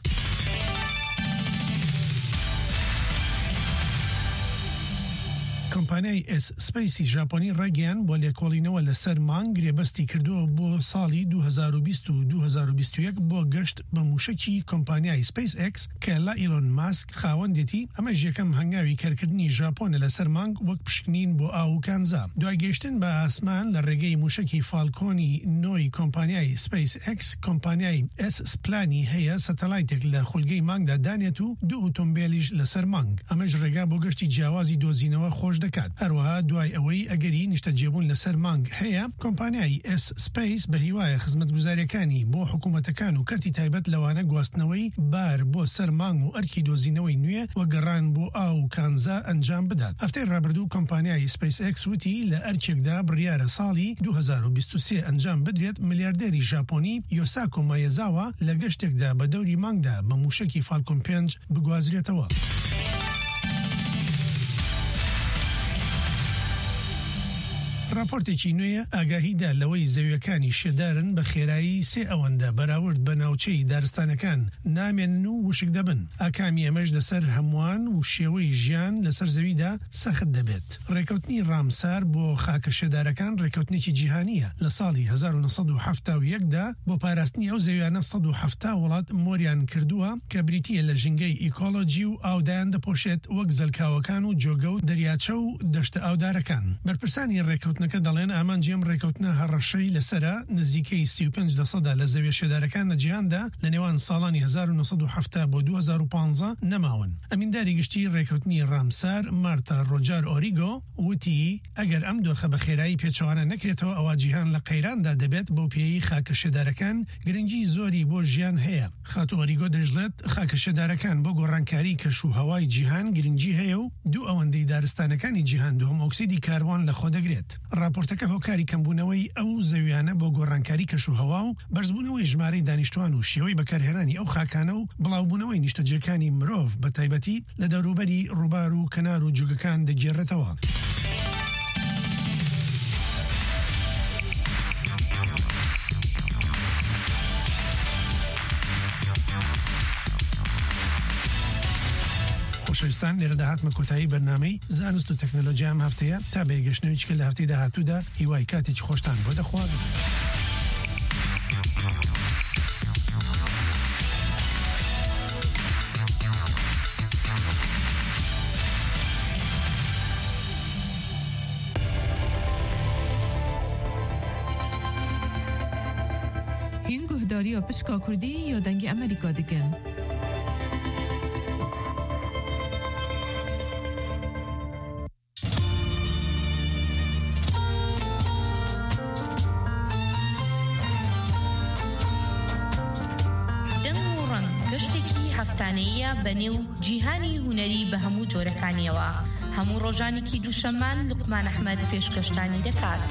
کۆمپانیای ئس سپیسی ژاپۆنی ڕێگەیان بۆ لێکۆڵینەوە لەسەر مانگ گرێبەستی کردووە بۆ ساڵی 2020 و 2021 بۆ گەشت بە موشکی کۆمپانیای سپیس ئێکس کە لا ئیلۆن ماسک خاوەندێتی. ئەمە یەکەم هەنگاوی کارکردنی ژاپۆنە لەسەر مانگ وەک پشکنین بۆ ئاو و کانزا. دوای گەیشتن بە ئاسمان لە ڕێگەی موشکی فالکۆنی نۆی کۆمپانیای سپیس ئێکس، کۆمپانیای ئس سپلانی هەیە سەتەلایتێک لە خولگەی مانگدا دانێت و 2 ئۆتۆمبیلیش لەسەر مانگ. ئەمەش ڕێگا بۆ گەشتی جیاوازی دۆزینەوە خۆش دەکات. هەروەها دوای ئەوەی ئەگەری نیشتە جێبوون لەسەر مانگ هەیە، کۆمپانیای ئس سپیس بە هیوایە خزمەتگوزاریەکانی بۆ حکوومەتەکان و کەرتی تایبەت لەوانە گواستنەوەی بار بۆ سەر مانگ و ئەرکی دۆزینەوەی نوێ و گەڕان بۆ ئاو و کانزا ئەنجام بدات. هەفتەی ڕابردوو کۆمپانیای سپیس ئێکس وتی لە ئەرکێکدا بڕیارە ساڵی 2023 ئەنجام بدرێت ملیاردێری ژاپۆنی یۆساکۆ مایەزاوا لە گەشتێکدا بە دەوری مانگدا بە موشکی فالکۆن 5 بگوازرێتەوە. راپۆرتێکی نوێیە ئاگاهیدا لەوەی زەویەکانی شێدارن بە خێرایی 3 ئەوەندە بەراورد بە ناوچەی دارستانەکان نامێنن و وشک دەبن. ئاکامی ئەمەش لەسەر هەمووان و شێوەی ژیان لەسەر زەویدا سەخت دەبێت. ڕێکەوتنی رامسار بۆ خاکە شێدارەکان ڕێکەوتنێکی جیهانیە. لە ساڵی 1970دا بۆ پاراستنی ئەو زەویانە 170 وڵات مۆریان کردووە کە بریتیە لە ژنگەی ئیکۆلۆجی و ئاودایان دەپۆشێت وەک زەلکاوەکان و جۆگە و دەریاچە و دەشتە ئاودارەکان. بەرپرسانی ڕێکەوتنەکە دەڵێن ئامانجێم ڕێکەوتنە هەڕەشەی لەسرە نزیکەی 35% لە زەویە شێدارەکان لە جیهاندا لە نێوان ساڵانی 1970 بۆ 2015 نەماون. ئەمینداری گشتی ڕێکەوتنی رامسار مارتا ڕۆجار ئۆریگۆ وتی ئەگەر ئەم دۆخە بە خێرایی پێچەوانە نەکرێتەوە ئەوە جیهان لە قەیراندا دەبێت بۆ پێی خاکە شێدارەکان گرنگی زۆری بۆ ژیان هەیە. خاتو ئۆریگۆ دەژڵێت خاکە شێدارەکان بۆ گۆڕانکاری کەش و هەوای جیهان گرنگی هەیە و 2 ئەوەندەی دارستانەکانی جیهان دووەم ئۆکسیدی کاربۆن لە خۆ دەگرێت. راپۆرتەکە هۆکاری کەمبوونەوەی ئەو زەویانە بۆ گۆڕانکاری کەش و هەوا و بەرزبوونەوەی ژمارەی دانیشتوان و شێوەی بەکارهێنانی ئەو خاکانە و بڵاوبوونەوەی نیشتەجێکانی مرۆڤ بە تایبەتی لە دەوروبەری ڕووبار و کەنار و جوگەکان دەگێڕێتەوە. خۆشەویستان لێرە داهاتمە کۆتایی بەرنامەی زانست و تەکنۆلۆژیام هەفتەیە تا بێگەشتنەوەیکە لە هەفتەی داهاتوودا هیوای کاتێکی خۆشتان بۆ دەخوازم. هین گهداری و پشکا کردی یا دنگ امریکا دکن. گشتێکی هەفتانەیە بەنێو جیهانی هونەری بە هەموو جۆرەکانیەوە هەموو ڕۆژانێکی دووشەممان لوقمان ئەحمەد پێشکەشتانی دەکات.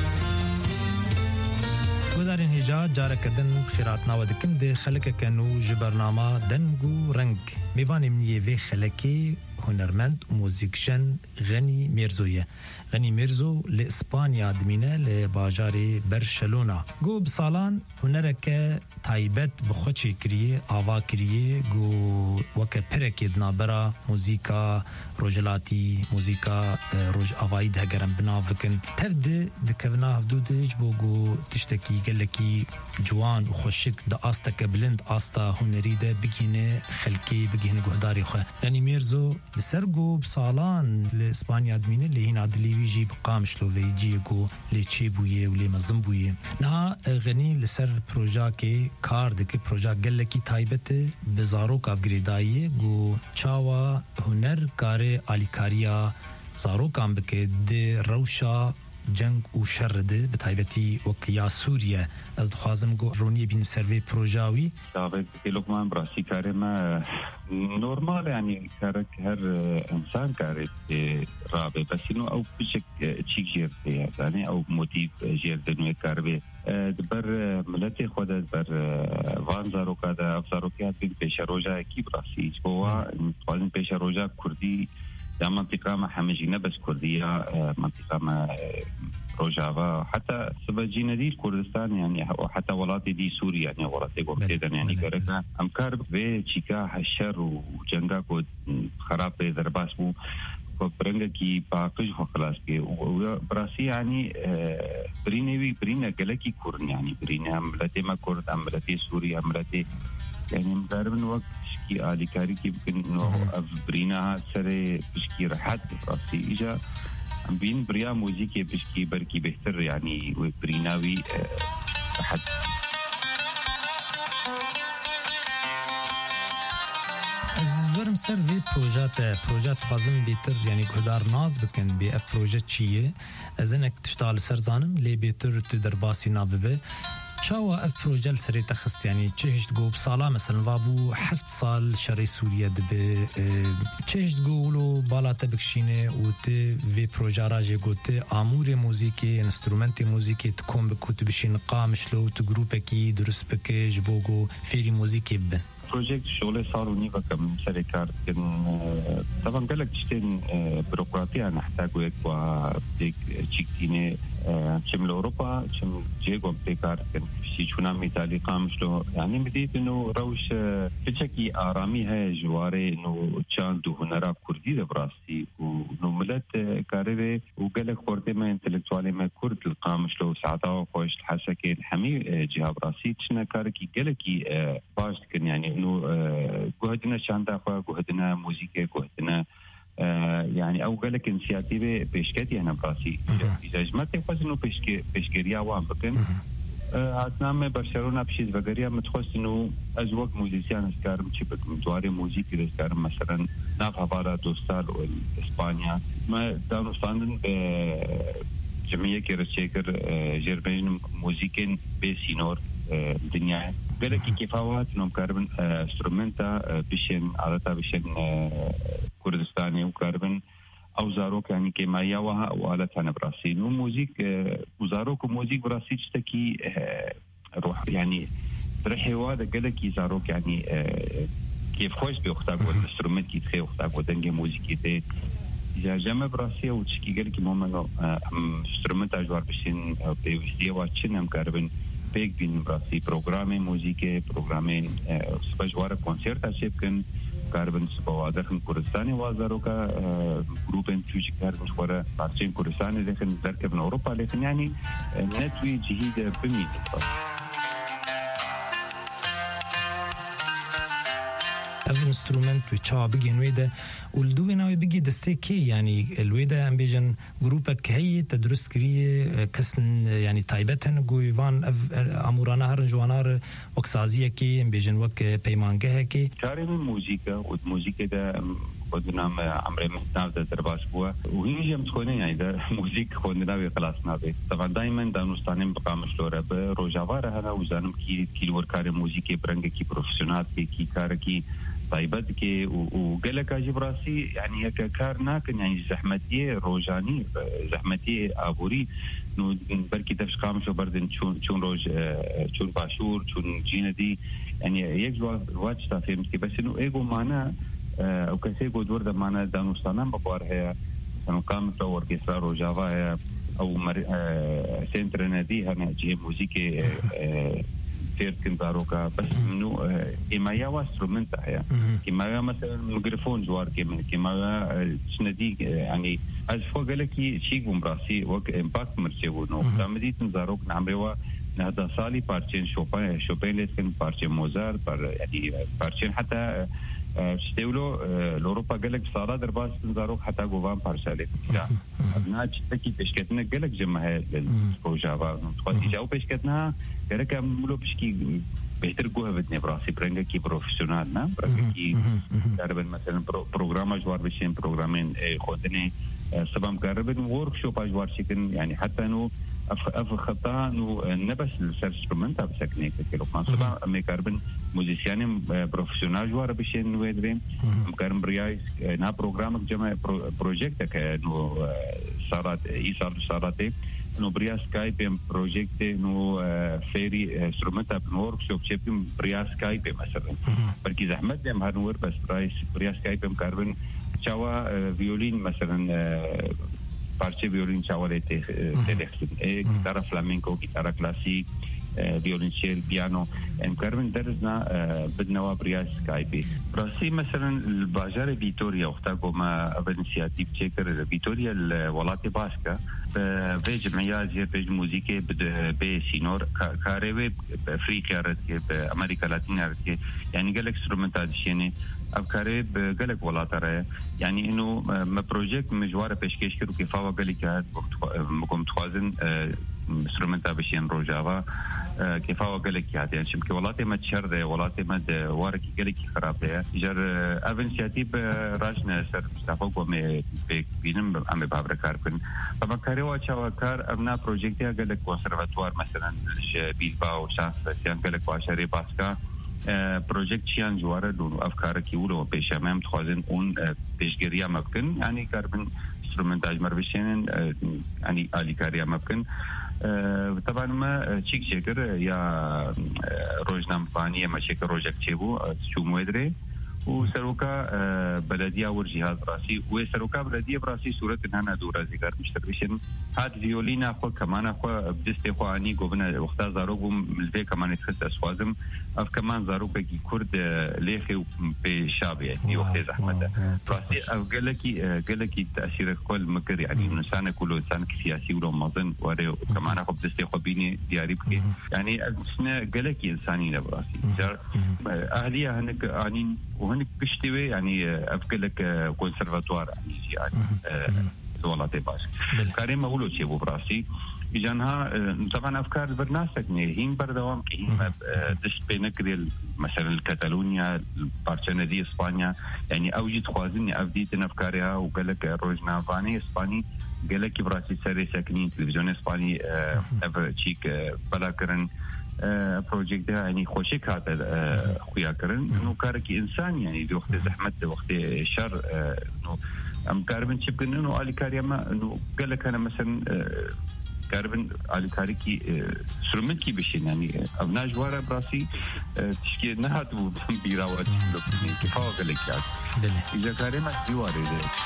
گۆدارên hêja carekedin xêratnawe dikin dê xelekeken û ji bernama deng û reng mêvanê min yê vê xelekê hunermend û mûzîkjen Genî Mêrzo ye. Genî Mêrzo li İspanya dimîne li bajarê Barcelona. Got bi salan hunereke taybet bi xwe çêkiriye, ava kiriye got weke pirekê di navbera mûzîka rojhilatî, mûzîka rojavayî de hegerin binav bikin. Tev de dikevina hevdû de ji bo got tiştekî gelekî ciwan û xweşik di asteke bilind asta hunerî de bigîne xelkê, bigîne guhdarê xwe. Genî Mêrzo bi ser got bi salan li İspanya dimîne lê hîna dilê wî jî bi qamişloveyî ciyê got lê çêbûye û lê mezin bûye. Niha Genî li ser projeyekê kar dike, proje gelekî taybet e bi zarok avgirêdayî got çawa huner karê alîkariya zarokan bike di rewşa ceng û şer de bi taybetî wek ya Sûriye. Ez dixwazim got roniyê bînin ser vê proja wî. Davet Lokman brasî karê me normal yani karek her insan karê rabe besîno ew biçek çîk jêr tê yani ew motiv jêr de nû karbe ber milletê xwe de ber van zaroka de ev zarokê bin pêşa rojayekî brasî bo wa dixwazin pêşa roja Kurdî ya منطقة ما حمجينا بس كردية منطقة ما روجافا حتى سبجي ندير كردستان يعني وحتى ولاتي دي سوريا يعني ولاتي قوتيدا يعني قرقنا أمكار في تشيكا هالشر وجنگا كود خراب درباس بو برنگا كي باقج وخلاص كي براسي يعني برينوي برينا قلقي كورن يعني برينا عملتي ما كرد عملتي سوريا عملتي يعني مقاربن وقت کی آلیکاری کی بکن نو افبرینا سره پشکی راحت براسي اجا بین بریا موزیکی پشکی برکی بهتر يعني وبریناوی راحت. زورم سر وی پروژات خازم بیتر یعنی گهدار ناز بکن بی اف پروژه چیه ازنک تشتغل سر زانم لی بیتر تدر باسی ناببه شاوا اف پروژه سری تخست يعني چهشت گو بسالا مثلا وابو 7 سال شري سوريا دبي چهشت گولو بالا تبكشينه و ت في پروژه راجي گوت امور موزيكي انسترومنت موزيكي تكون بكتب شي نقامش لو تو جروبكي درس بك جبوغو فيري موزيكي بن بروجكت شغله صار ونيفا كم شركات طبعا قال لك تشتين بيروقراطيه نحتاج ويك وديك تشيكتيني شمل اوروبا شمل جيغو بيكار كان في شونا مثالي قامش له يعني بديت انه روش بشكي ارامي هي جواري انه تشاندو هنرا كردي براسي ونو ملت كاربي وقال لك خورتي ما انتلكتوالي ما كرد القامش له ساعتها خوش الحسكي الحمي جهه براسي تشنا كاركي قالكي باش كان يعني انه جهدنا شاندا جهدنا موسيقى جهدنا يعني او قال لك انسياتيفه بيشكتي هنا براسي اذا جمعت فاز انه بيشكريا وام بكن عدنامه برشلونه بشيز وغيرها متخصص انه ازواج موزيسيان اسكارم تشبك مدواري موسيقى اسكارم مثلا ناف هفارا دوستار اسبانيا ما دانو ستاندن جمعيه كيرتشيكر جيربين موسيقى بسينور الدنيا قال لك كيفاوات انهم كاربن انسترومنتا بشن عادتا بشن كردستاني وكاربن او زاروك يعني كيمايا وآلتها براسي نو موزيك وزاروك وموزيك براسي تشتكي روح يعني ترحي وادا قال لك زاروك يعني كيف خوش بيختاق والانسترومنت كي تخي وختاق ودنجي موزيكي تي إذا جمع براسي وتشكي قال لك مومنو انسترومنت اجوار بشن بيوستي واتشن هم كاربن بيك بين براسي برنامج موسيقى برنامج سبجوار كونسرت اشيبكن كاربن سبوادر خن كردستاني وازاروكا جروبن فيوجي كاربن شوارا بارشين كردستاني لكن ذركب من اوروبا لكن يعني نتوي جهيد بميت اف انسترومنت وچا بگین ویده ولدو ناوی بگی دسته کی يعني الويدا ام بيجن جروبك هي تدرس كريه كسن يعني تايبتن جويفان امورانا هرن جوانار وكسازيه كي ام بيجن وك بيمانگه كي كاري من موسيقى والموسيقى ده قدنا عمري مستناف ده درباس بوا وهي جم تخوني يعني ده موسيقى خوندنا وخلاصنا به طبعا دائما دانوستانم بقامش لوره بروجاوار هذا وزانم كي وركار موسيقى برنگ كي بروفيشنال كي كار كي طيبت كي وقالك اجيب راسي يعني كارنا كان يعني زحمتي روجاني زحمتي ابوري نو بركي دفش قامش وبردن شون روج شون باشور شون جيندي يعني يجوا واتش فهمت بس انه ايجو معنا او كسيجو دورده معنا دانوستانا بقوار هي كانوا قام تور كسرا روجافا هي او سنتر نادي هنا جي موسيقى كثير كنت أروكا بس منو كيمايا واسترومنتا هي كيمايا مثلا ميكروفون جوار كيمايا شندي يعني از فوق لك شيء بمراسي وك امباكت مرتبو نو تامدي تنزاروك نعمروا نهدا صالي بارتين شوبين لكن بارتين موزارت يعني بارتين حتى اشتغلوا لأوروبا قالك صارا درباس تنزاروك حتى جوفان بارسالي ناج تكي بشكتنا قالك جمعها للبروجافا نتقدي جاو بشكتنا قالك ملو بشكي بهتر جوها بدني براسي برنجا كي بروفيشنال نا برنجا كي قربن مثلا برنامج جوار بشين برنامجين خودني سبام قربن وورك شوب جوار شكل يعني حتى إنه أف خطأ إنه نبس الانسترومنت بسكنيك كيلو كان سبا ميكاربن موزيسياني بروفيشنال جوار بشين ويدرين مكارن بريايس نا برنامج جمع بروجكت كأنه صارت صارت إنه برياس سكايب بروجكت إنه فيري انسترومنت بنورك شوب شيبم برياس سكايب مثلا بركي زحمت لهم هنور بس برياس سكايب مكاربن شوا فيولين مثلا parche violin chavalete telexin guitarra flamenco guitarra classic violoncel piano مكرمن درسنا بدنا وابرياس سكايبي راسي مثلا الباجار فيتوريا وقتها ما انسياتيف تشيكر فيتوريا الولاتي باسكا بجمعية زي بج موسيقى بسينور كاريبي بافريقيا بامريكا اللاتينية يعني قال انسترومنتاليشن افكاري بقلق ولاطره يعني انه ما بروجكت مجواره بشكيش كرو كيفاوا قالك مقوم تخازن انسترومنتا بشين روجافا كيفاوا قالك يعني شمكي ولاتي ما تشرده ولاتي ما واركي قالك خرابه جر افنسياتيب راجنا سر مستفوق ومي بينم ام بابركار كن فمكاري واتشاوا كار ابنا بروجكتيا قالك كونسرفاتوار مثلا بيلباو شاف سيان قالك واشاري باسكا بروجكت شيان جواره دون افكار كيولو بيشامم تخازن اون بيشگريا ممكن يعني كاربن انسترومنتاج مربشين يعني اليكاريا ممكن طبعا ما تشيك شكر يا روجنام فانيه ما شكر روجك تشيبو شو مدري وسروكا بلديه ورجهاز راسي وسروكا بلديه براسي صوره انها دورا زيغار مشتركين هاد فيولينا خو كمان خو بدست خو اني غوبنا وقتا زاروغم ملبي كمان تخص اسوازم اف كمان زاروغ كي كرد ليخي بشاب يعني وقت زحمه راسي اف قالكي تاثير كل مكر يعني انسان كل انسان سياسي ولا مظن وري كمان خو بدست خو بيني دياري بكي يعني اسنا قالكي انساني براسي اهليه هنك اني وهنك بشتوي يعني أفكرك كونسرفاتوار يعني زوالاتي باش كريم أقوله شيء براسي إجانها طبعا أفكار برناسك هين بردوام كهين دشت بينك مثلا الكتالونيا بارشنا دي إسبانيا يعني أوجد خوازني أفديت أفكارها وقالك روجنا فاني إسباني قالك براسي سري ساكنين تلفزيون إسباني أفرتشيك بلاكرن بروجكت ده يعني خوشك هذا خويا كرن إنه كارك إنسان يعني في وقت زحمة وقت شر إنه أم كاربن شبكن إنه على كاريما إنه قال لك أنا مثلا كاربن على كاريكي سرمنتي بشين يعني أبناء جوارا براسي تشكي نهات بيراوات كيفاوا قال لك يعني إذا كاريما جواري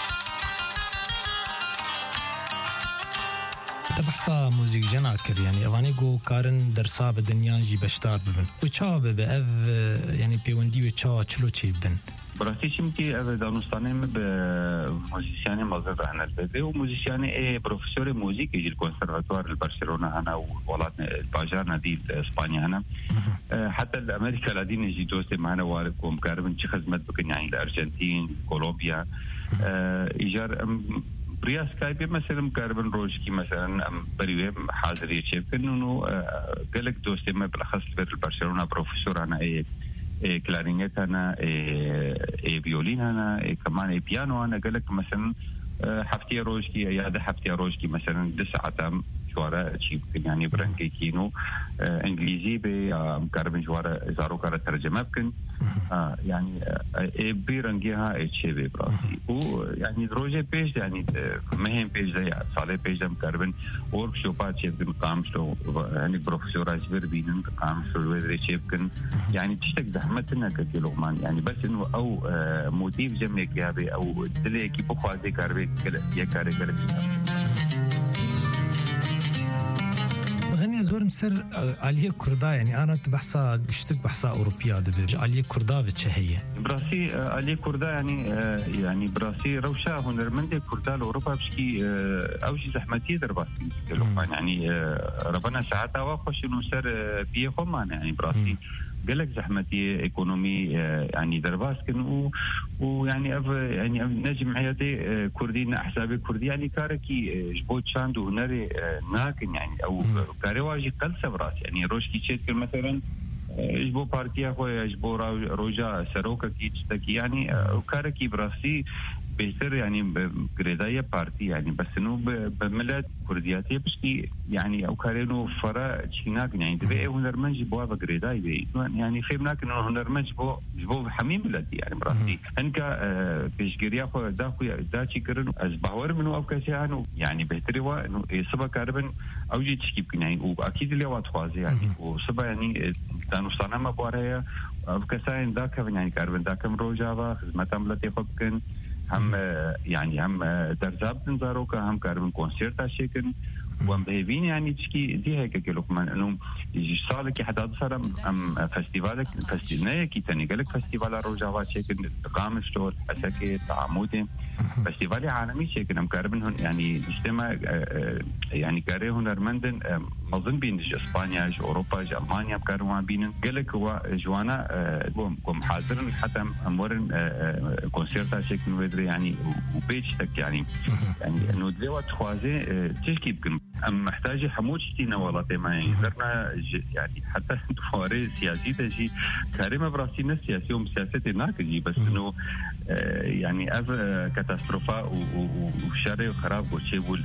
تبحثا موزيك جناكر يعني أغانيكو كارن درسا بدنيا جي بشتار ببن وچا بأف يعني بيوندي وچا چلو چي ببن براسي شمكي أف دانوستاني بموزيسياني مازد عنا البدي وموزيسياني بروفيسوري موزيك يجي الكونسرفاتوار البرشلونة هنا وولات الباجار نادي إسبانيا هنا حتى الأمريكا اللاتينية يجي دوستي معنا وارك ومكاربن چي خدمت بكن يعني الأرجنتين كولومبيا إيجار برياس كايبي مثلا كاربن روجكي مثلا بريوه حاضر يشيب انه قالك دوستي ما بالاخص في برشلونه بروفيسور انا كلارينيت انا فيولين انا كمان بيانو انا قالك مثلا حفتي روجكي يا حفتي روجكي مثلا 9 جوارا شيء يعني برنكي كينو انجليزي بمقاربين جوارا زارو كارا ترجمه بكن يعني بيرنجيها اتشي بي براسي ويعني روجي بيج يعني مهم بيج زي صالح بيج مقاربين ورك شوبات شيء بمقام شو يعني بروفيسور اجبر بينن قام شو الوزري شيء بكن يعني تشتك زحمتنا كلغمان يعني بس انه او موتيف جميك يابي او دليكي بخوازي كاربي يا كاري غني زور مسر عليه كردا يعني انا تبحثا قشتك بحثا اوروبيا دبي عليه كردا هي براسي عليه كردا يعني براسي روشا هنرمندي كردا اوروبا بشكي او شي زحمتي درباسي يعني ربنا ساعتها واخش انه سر بيه خمان يعني براسي قالك زحمتي ايكونومي يعني درباسكن ويعني يعني نجم حياتي كردين حسابي كردي يعني كاركي جبوت شاند ونري ناكن يعني او كاري واجي قلسه براس يعني روشكي تشيت مثلا جبو بارتيا خويا جبو روجا سروكا كي تشتكي يعني كاركي براسي بيصير يعني بقريداية بارتي يعني بس انه بملات كردياتي بشكي يعني او كارينو فرا تشيناك يعني تبقى هنرمنج بوا بقريداي يعني فهمناك انه هنرمنج جبو حميم بلادي يعني براسي انكا بيشقريا خو دا تشكرن از باور منو او كاسيانو يعني بهتروا انه سبا كاربن او جي تشكي يعني واكيد اللي وات خوازي يعني وسبا يعني دانو صنما بواريا او كاسين داك يعني كاربن داكم روجافا خدمات عملتي خبكن هم يعني هم درزاب نزاروكا هم كاربن كونسيرتا شكل وام بهيفين يعني تشكي دي هيك كلوكمان انه يجي صالك حدا صار ام فستيفالك فستيفال كي تاني قالك فستيفال روجافا شكل قام شتول حسكي تعامودي فستيفال عالمي شكل ام كاربن هون يعني اجتماع يعني كاري هنرمندن مظن بين اسبانيا اوروبا المانيا بكاروا بينن قالك هو جوانا كم حاضرن حتى امورن كونسيرتا شكل ودري يعني وبيجتك يعني انه دلوقتي خوازي تشكي بكن ام محتاجه حموج تينا ولا تما يقدرنا يعني حتى فواري سياسي تجي كريمه براسينا سياسي وسياسه ناكجي بس انه يعني اف كاتاستروفا وشارع خراب وشيبول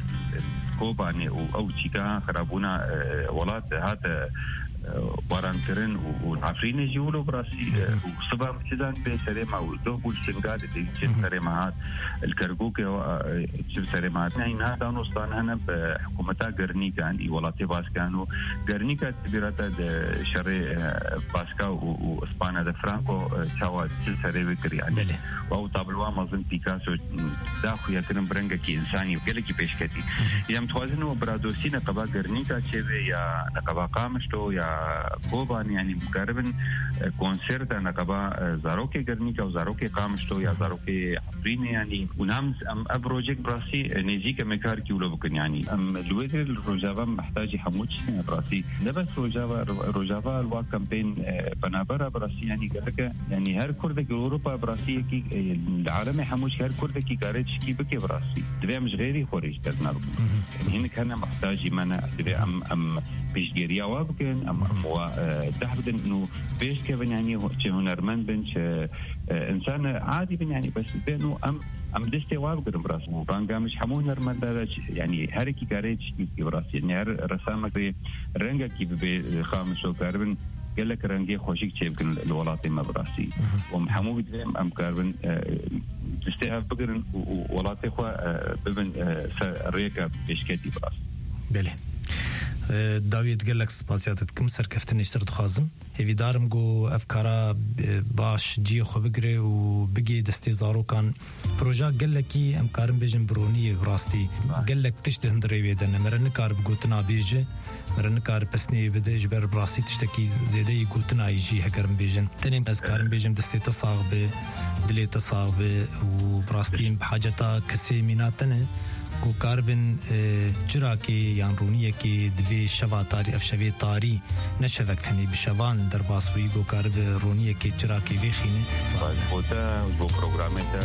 كوباني او تشيكا خرابونا ولات هذا بارانكرن والعفرين يجولوا براسي وصبا متزان بسريمة ودوبول سنغاد تيجي سريمات الكرغوك تجيب سريمات يعني هذا نصان هنا بحكومتها غرنيكا يعني ولاتي باسكانو غرنيكا تبيراتا شري باسكا واسبانا دا فرانكو تشاوا سريوي كري يعني او طابلوا مازن بيكاسو داخو يكرم برنگا كي انساني قالكي بيشكتي يا متوازن وبرادوسي نقبا غرنيكا تشيبي يا نقبا قامشتو يا كوبان يعني مقاربا كونسيرت انا قبا زاروكي غرنيكا وزاروكي قامشتو يا زاروكي حفريني يعني ونامس ام بروجيكت براسي نيجيكا مكار كيولو بكن يعني ام الوزير الروجافا محتاج حموش براسي لا بس روجافا الوا كامبين بنابرا براسي يعني قالك يعني هر كردك اوروبا براسي كي العالم حموش هر كردك كي قارتش كي بكي براسي دبي مش غيري خورج كرنا يعني هناك انا محتاج مانا ام بيشجريا وابكن ام تحدد انه بيش كيفن يعني هنرمند بنش انسان عادي بن يعني بس بينه ام دستي وابكن براس وبانغا مش حمو هنرمند يعني هركي كاريتش كي براس يعني هر رسامك رنگا كي بخامس وكاربن قال لك رنگي خوشيك تشيبكن الولاتي ما براسي ومحمو بدهم ام كاربن دستي افبكن ولاتي خو ببن ريكا بيشكتي براس بله داوید گلک سپاسیاتت کم سرکفتن اشتر دخوازم هیوی دارم گو افکارا باش جی خو بگره و بگی دستی زاروکان پروژا گلکی امکارم بیجن برونی براستی گلک تشت هندری ویدن مرنکار بگوتنا بیجه مرنکار پسنی بده جبر براستی تشتکی زیده ی گوتنا ایجی هکرم بیجن تنیم از کارم بیجم دستی تصاغ به دلی تصاغ به و براستیم بحاجتا کسی میناتنه کو کاربن چراکی یان رونیه کی دوی شوا تاری اف شوی تاری نشوکتنی بشوان در باسوی کو کارب رونیه کی چراکی ویخینه بودا و پروگرامتا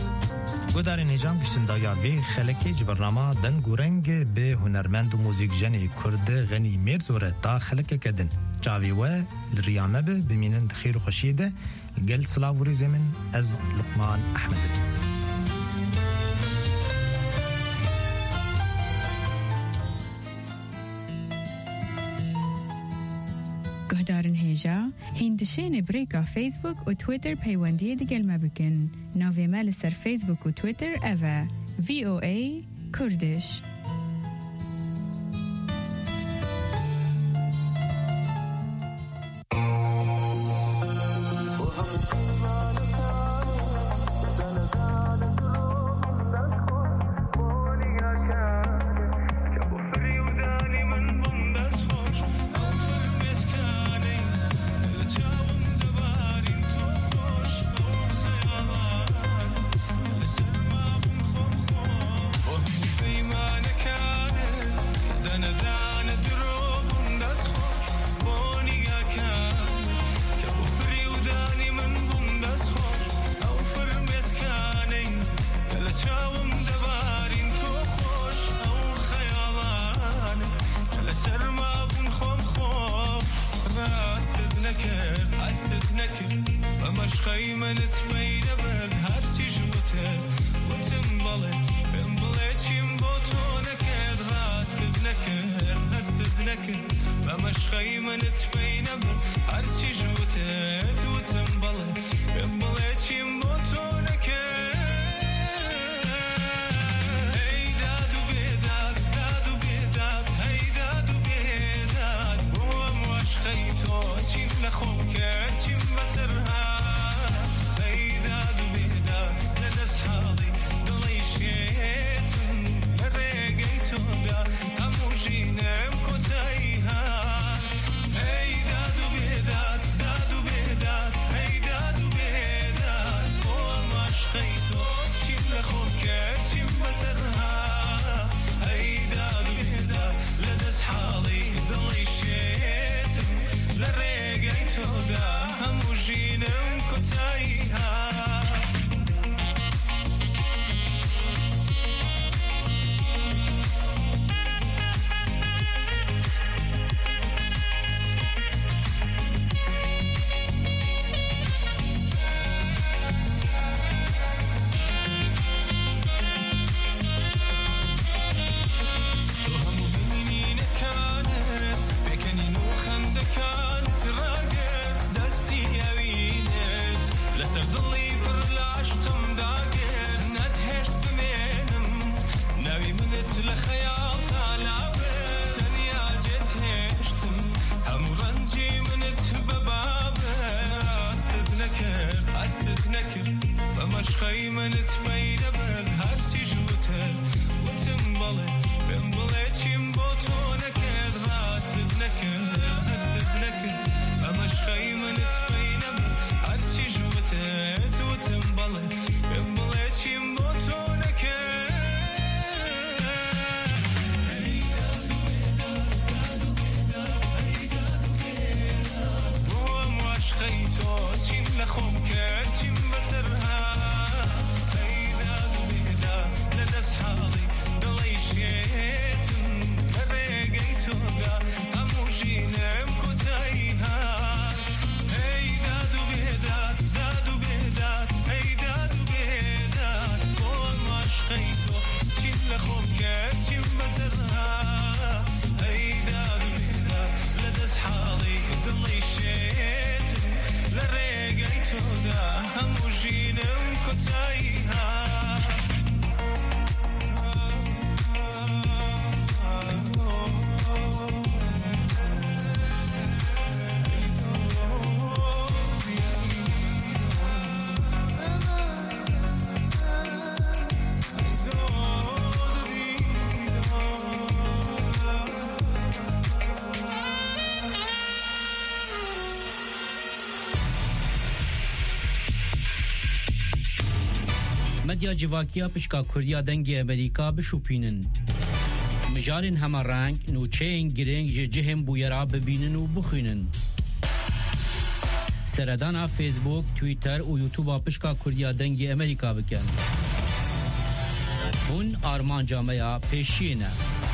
گودار نجام گشتندا یا وی خلکی جبرنامه دن گورنگ به هنرمند و موزیک جنی کرد غنی میرزوره تا خلک کدن جاوی و لریامه بمینن خیر و خوشیده گل سلاوری زمن از لقمان احمد گهدارن هیجا هندشین بریکا فیسبوک و تویتر پیوندی دیگل ما بکن ناوی مال سر فیسبوک و تویتر اوه VOA کردش. مدیا جواکیا پشکا کردیا دنگی امریکا بشوپینن مجارن همه رنگ نوچین گرنگ جهم بویرا ببینن و بخوینن سردانا فیسبوک تویتر و یوتیوب پشکا کردیا دنگی امریکا بکن اون آرمان جامعه پیشینه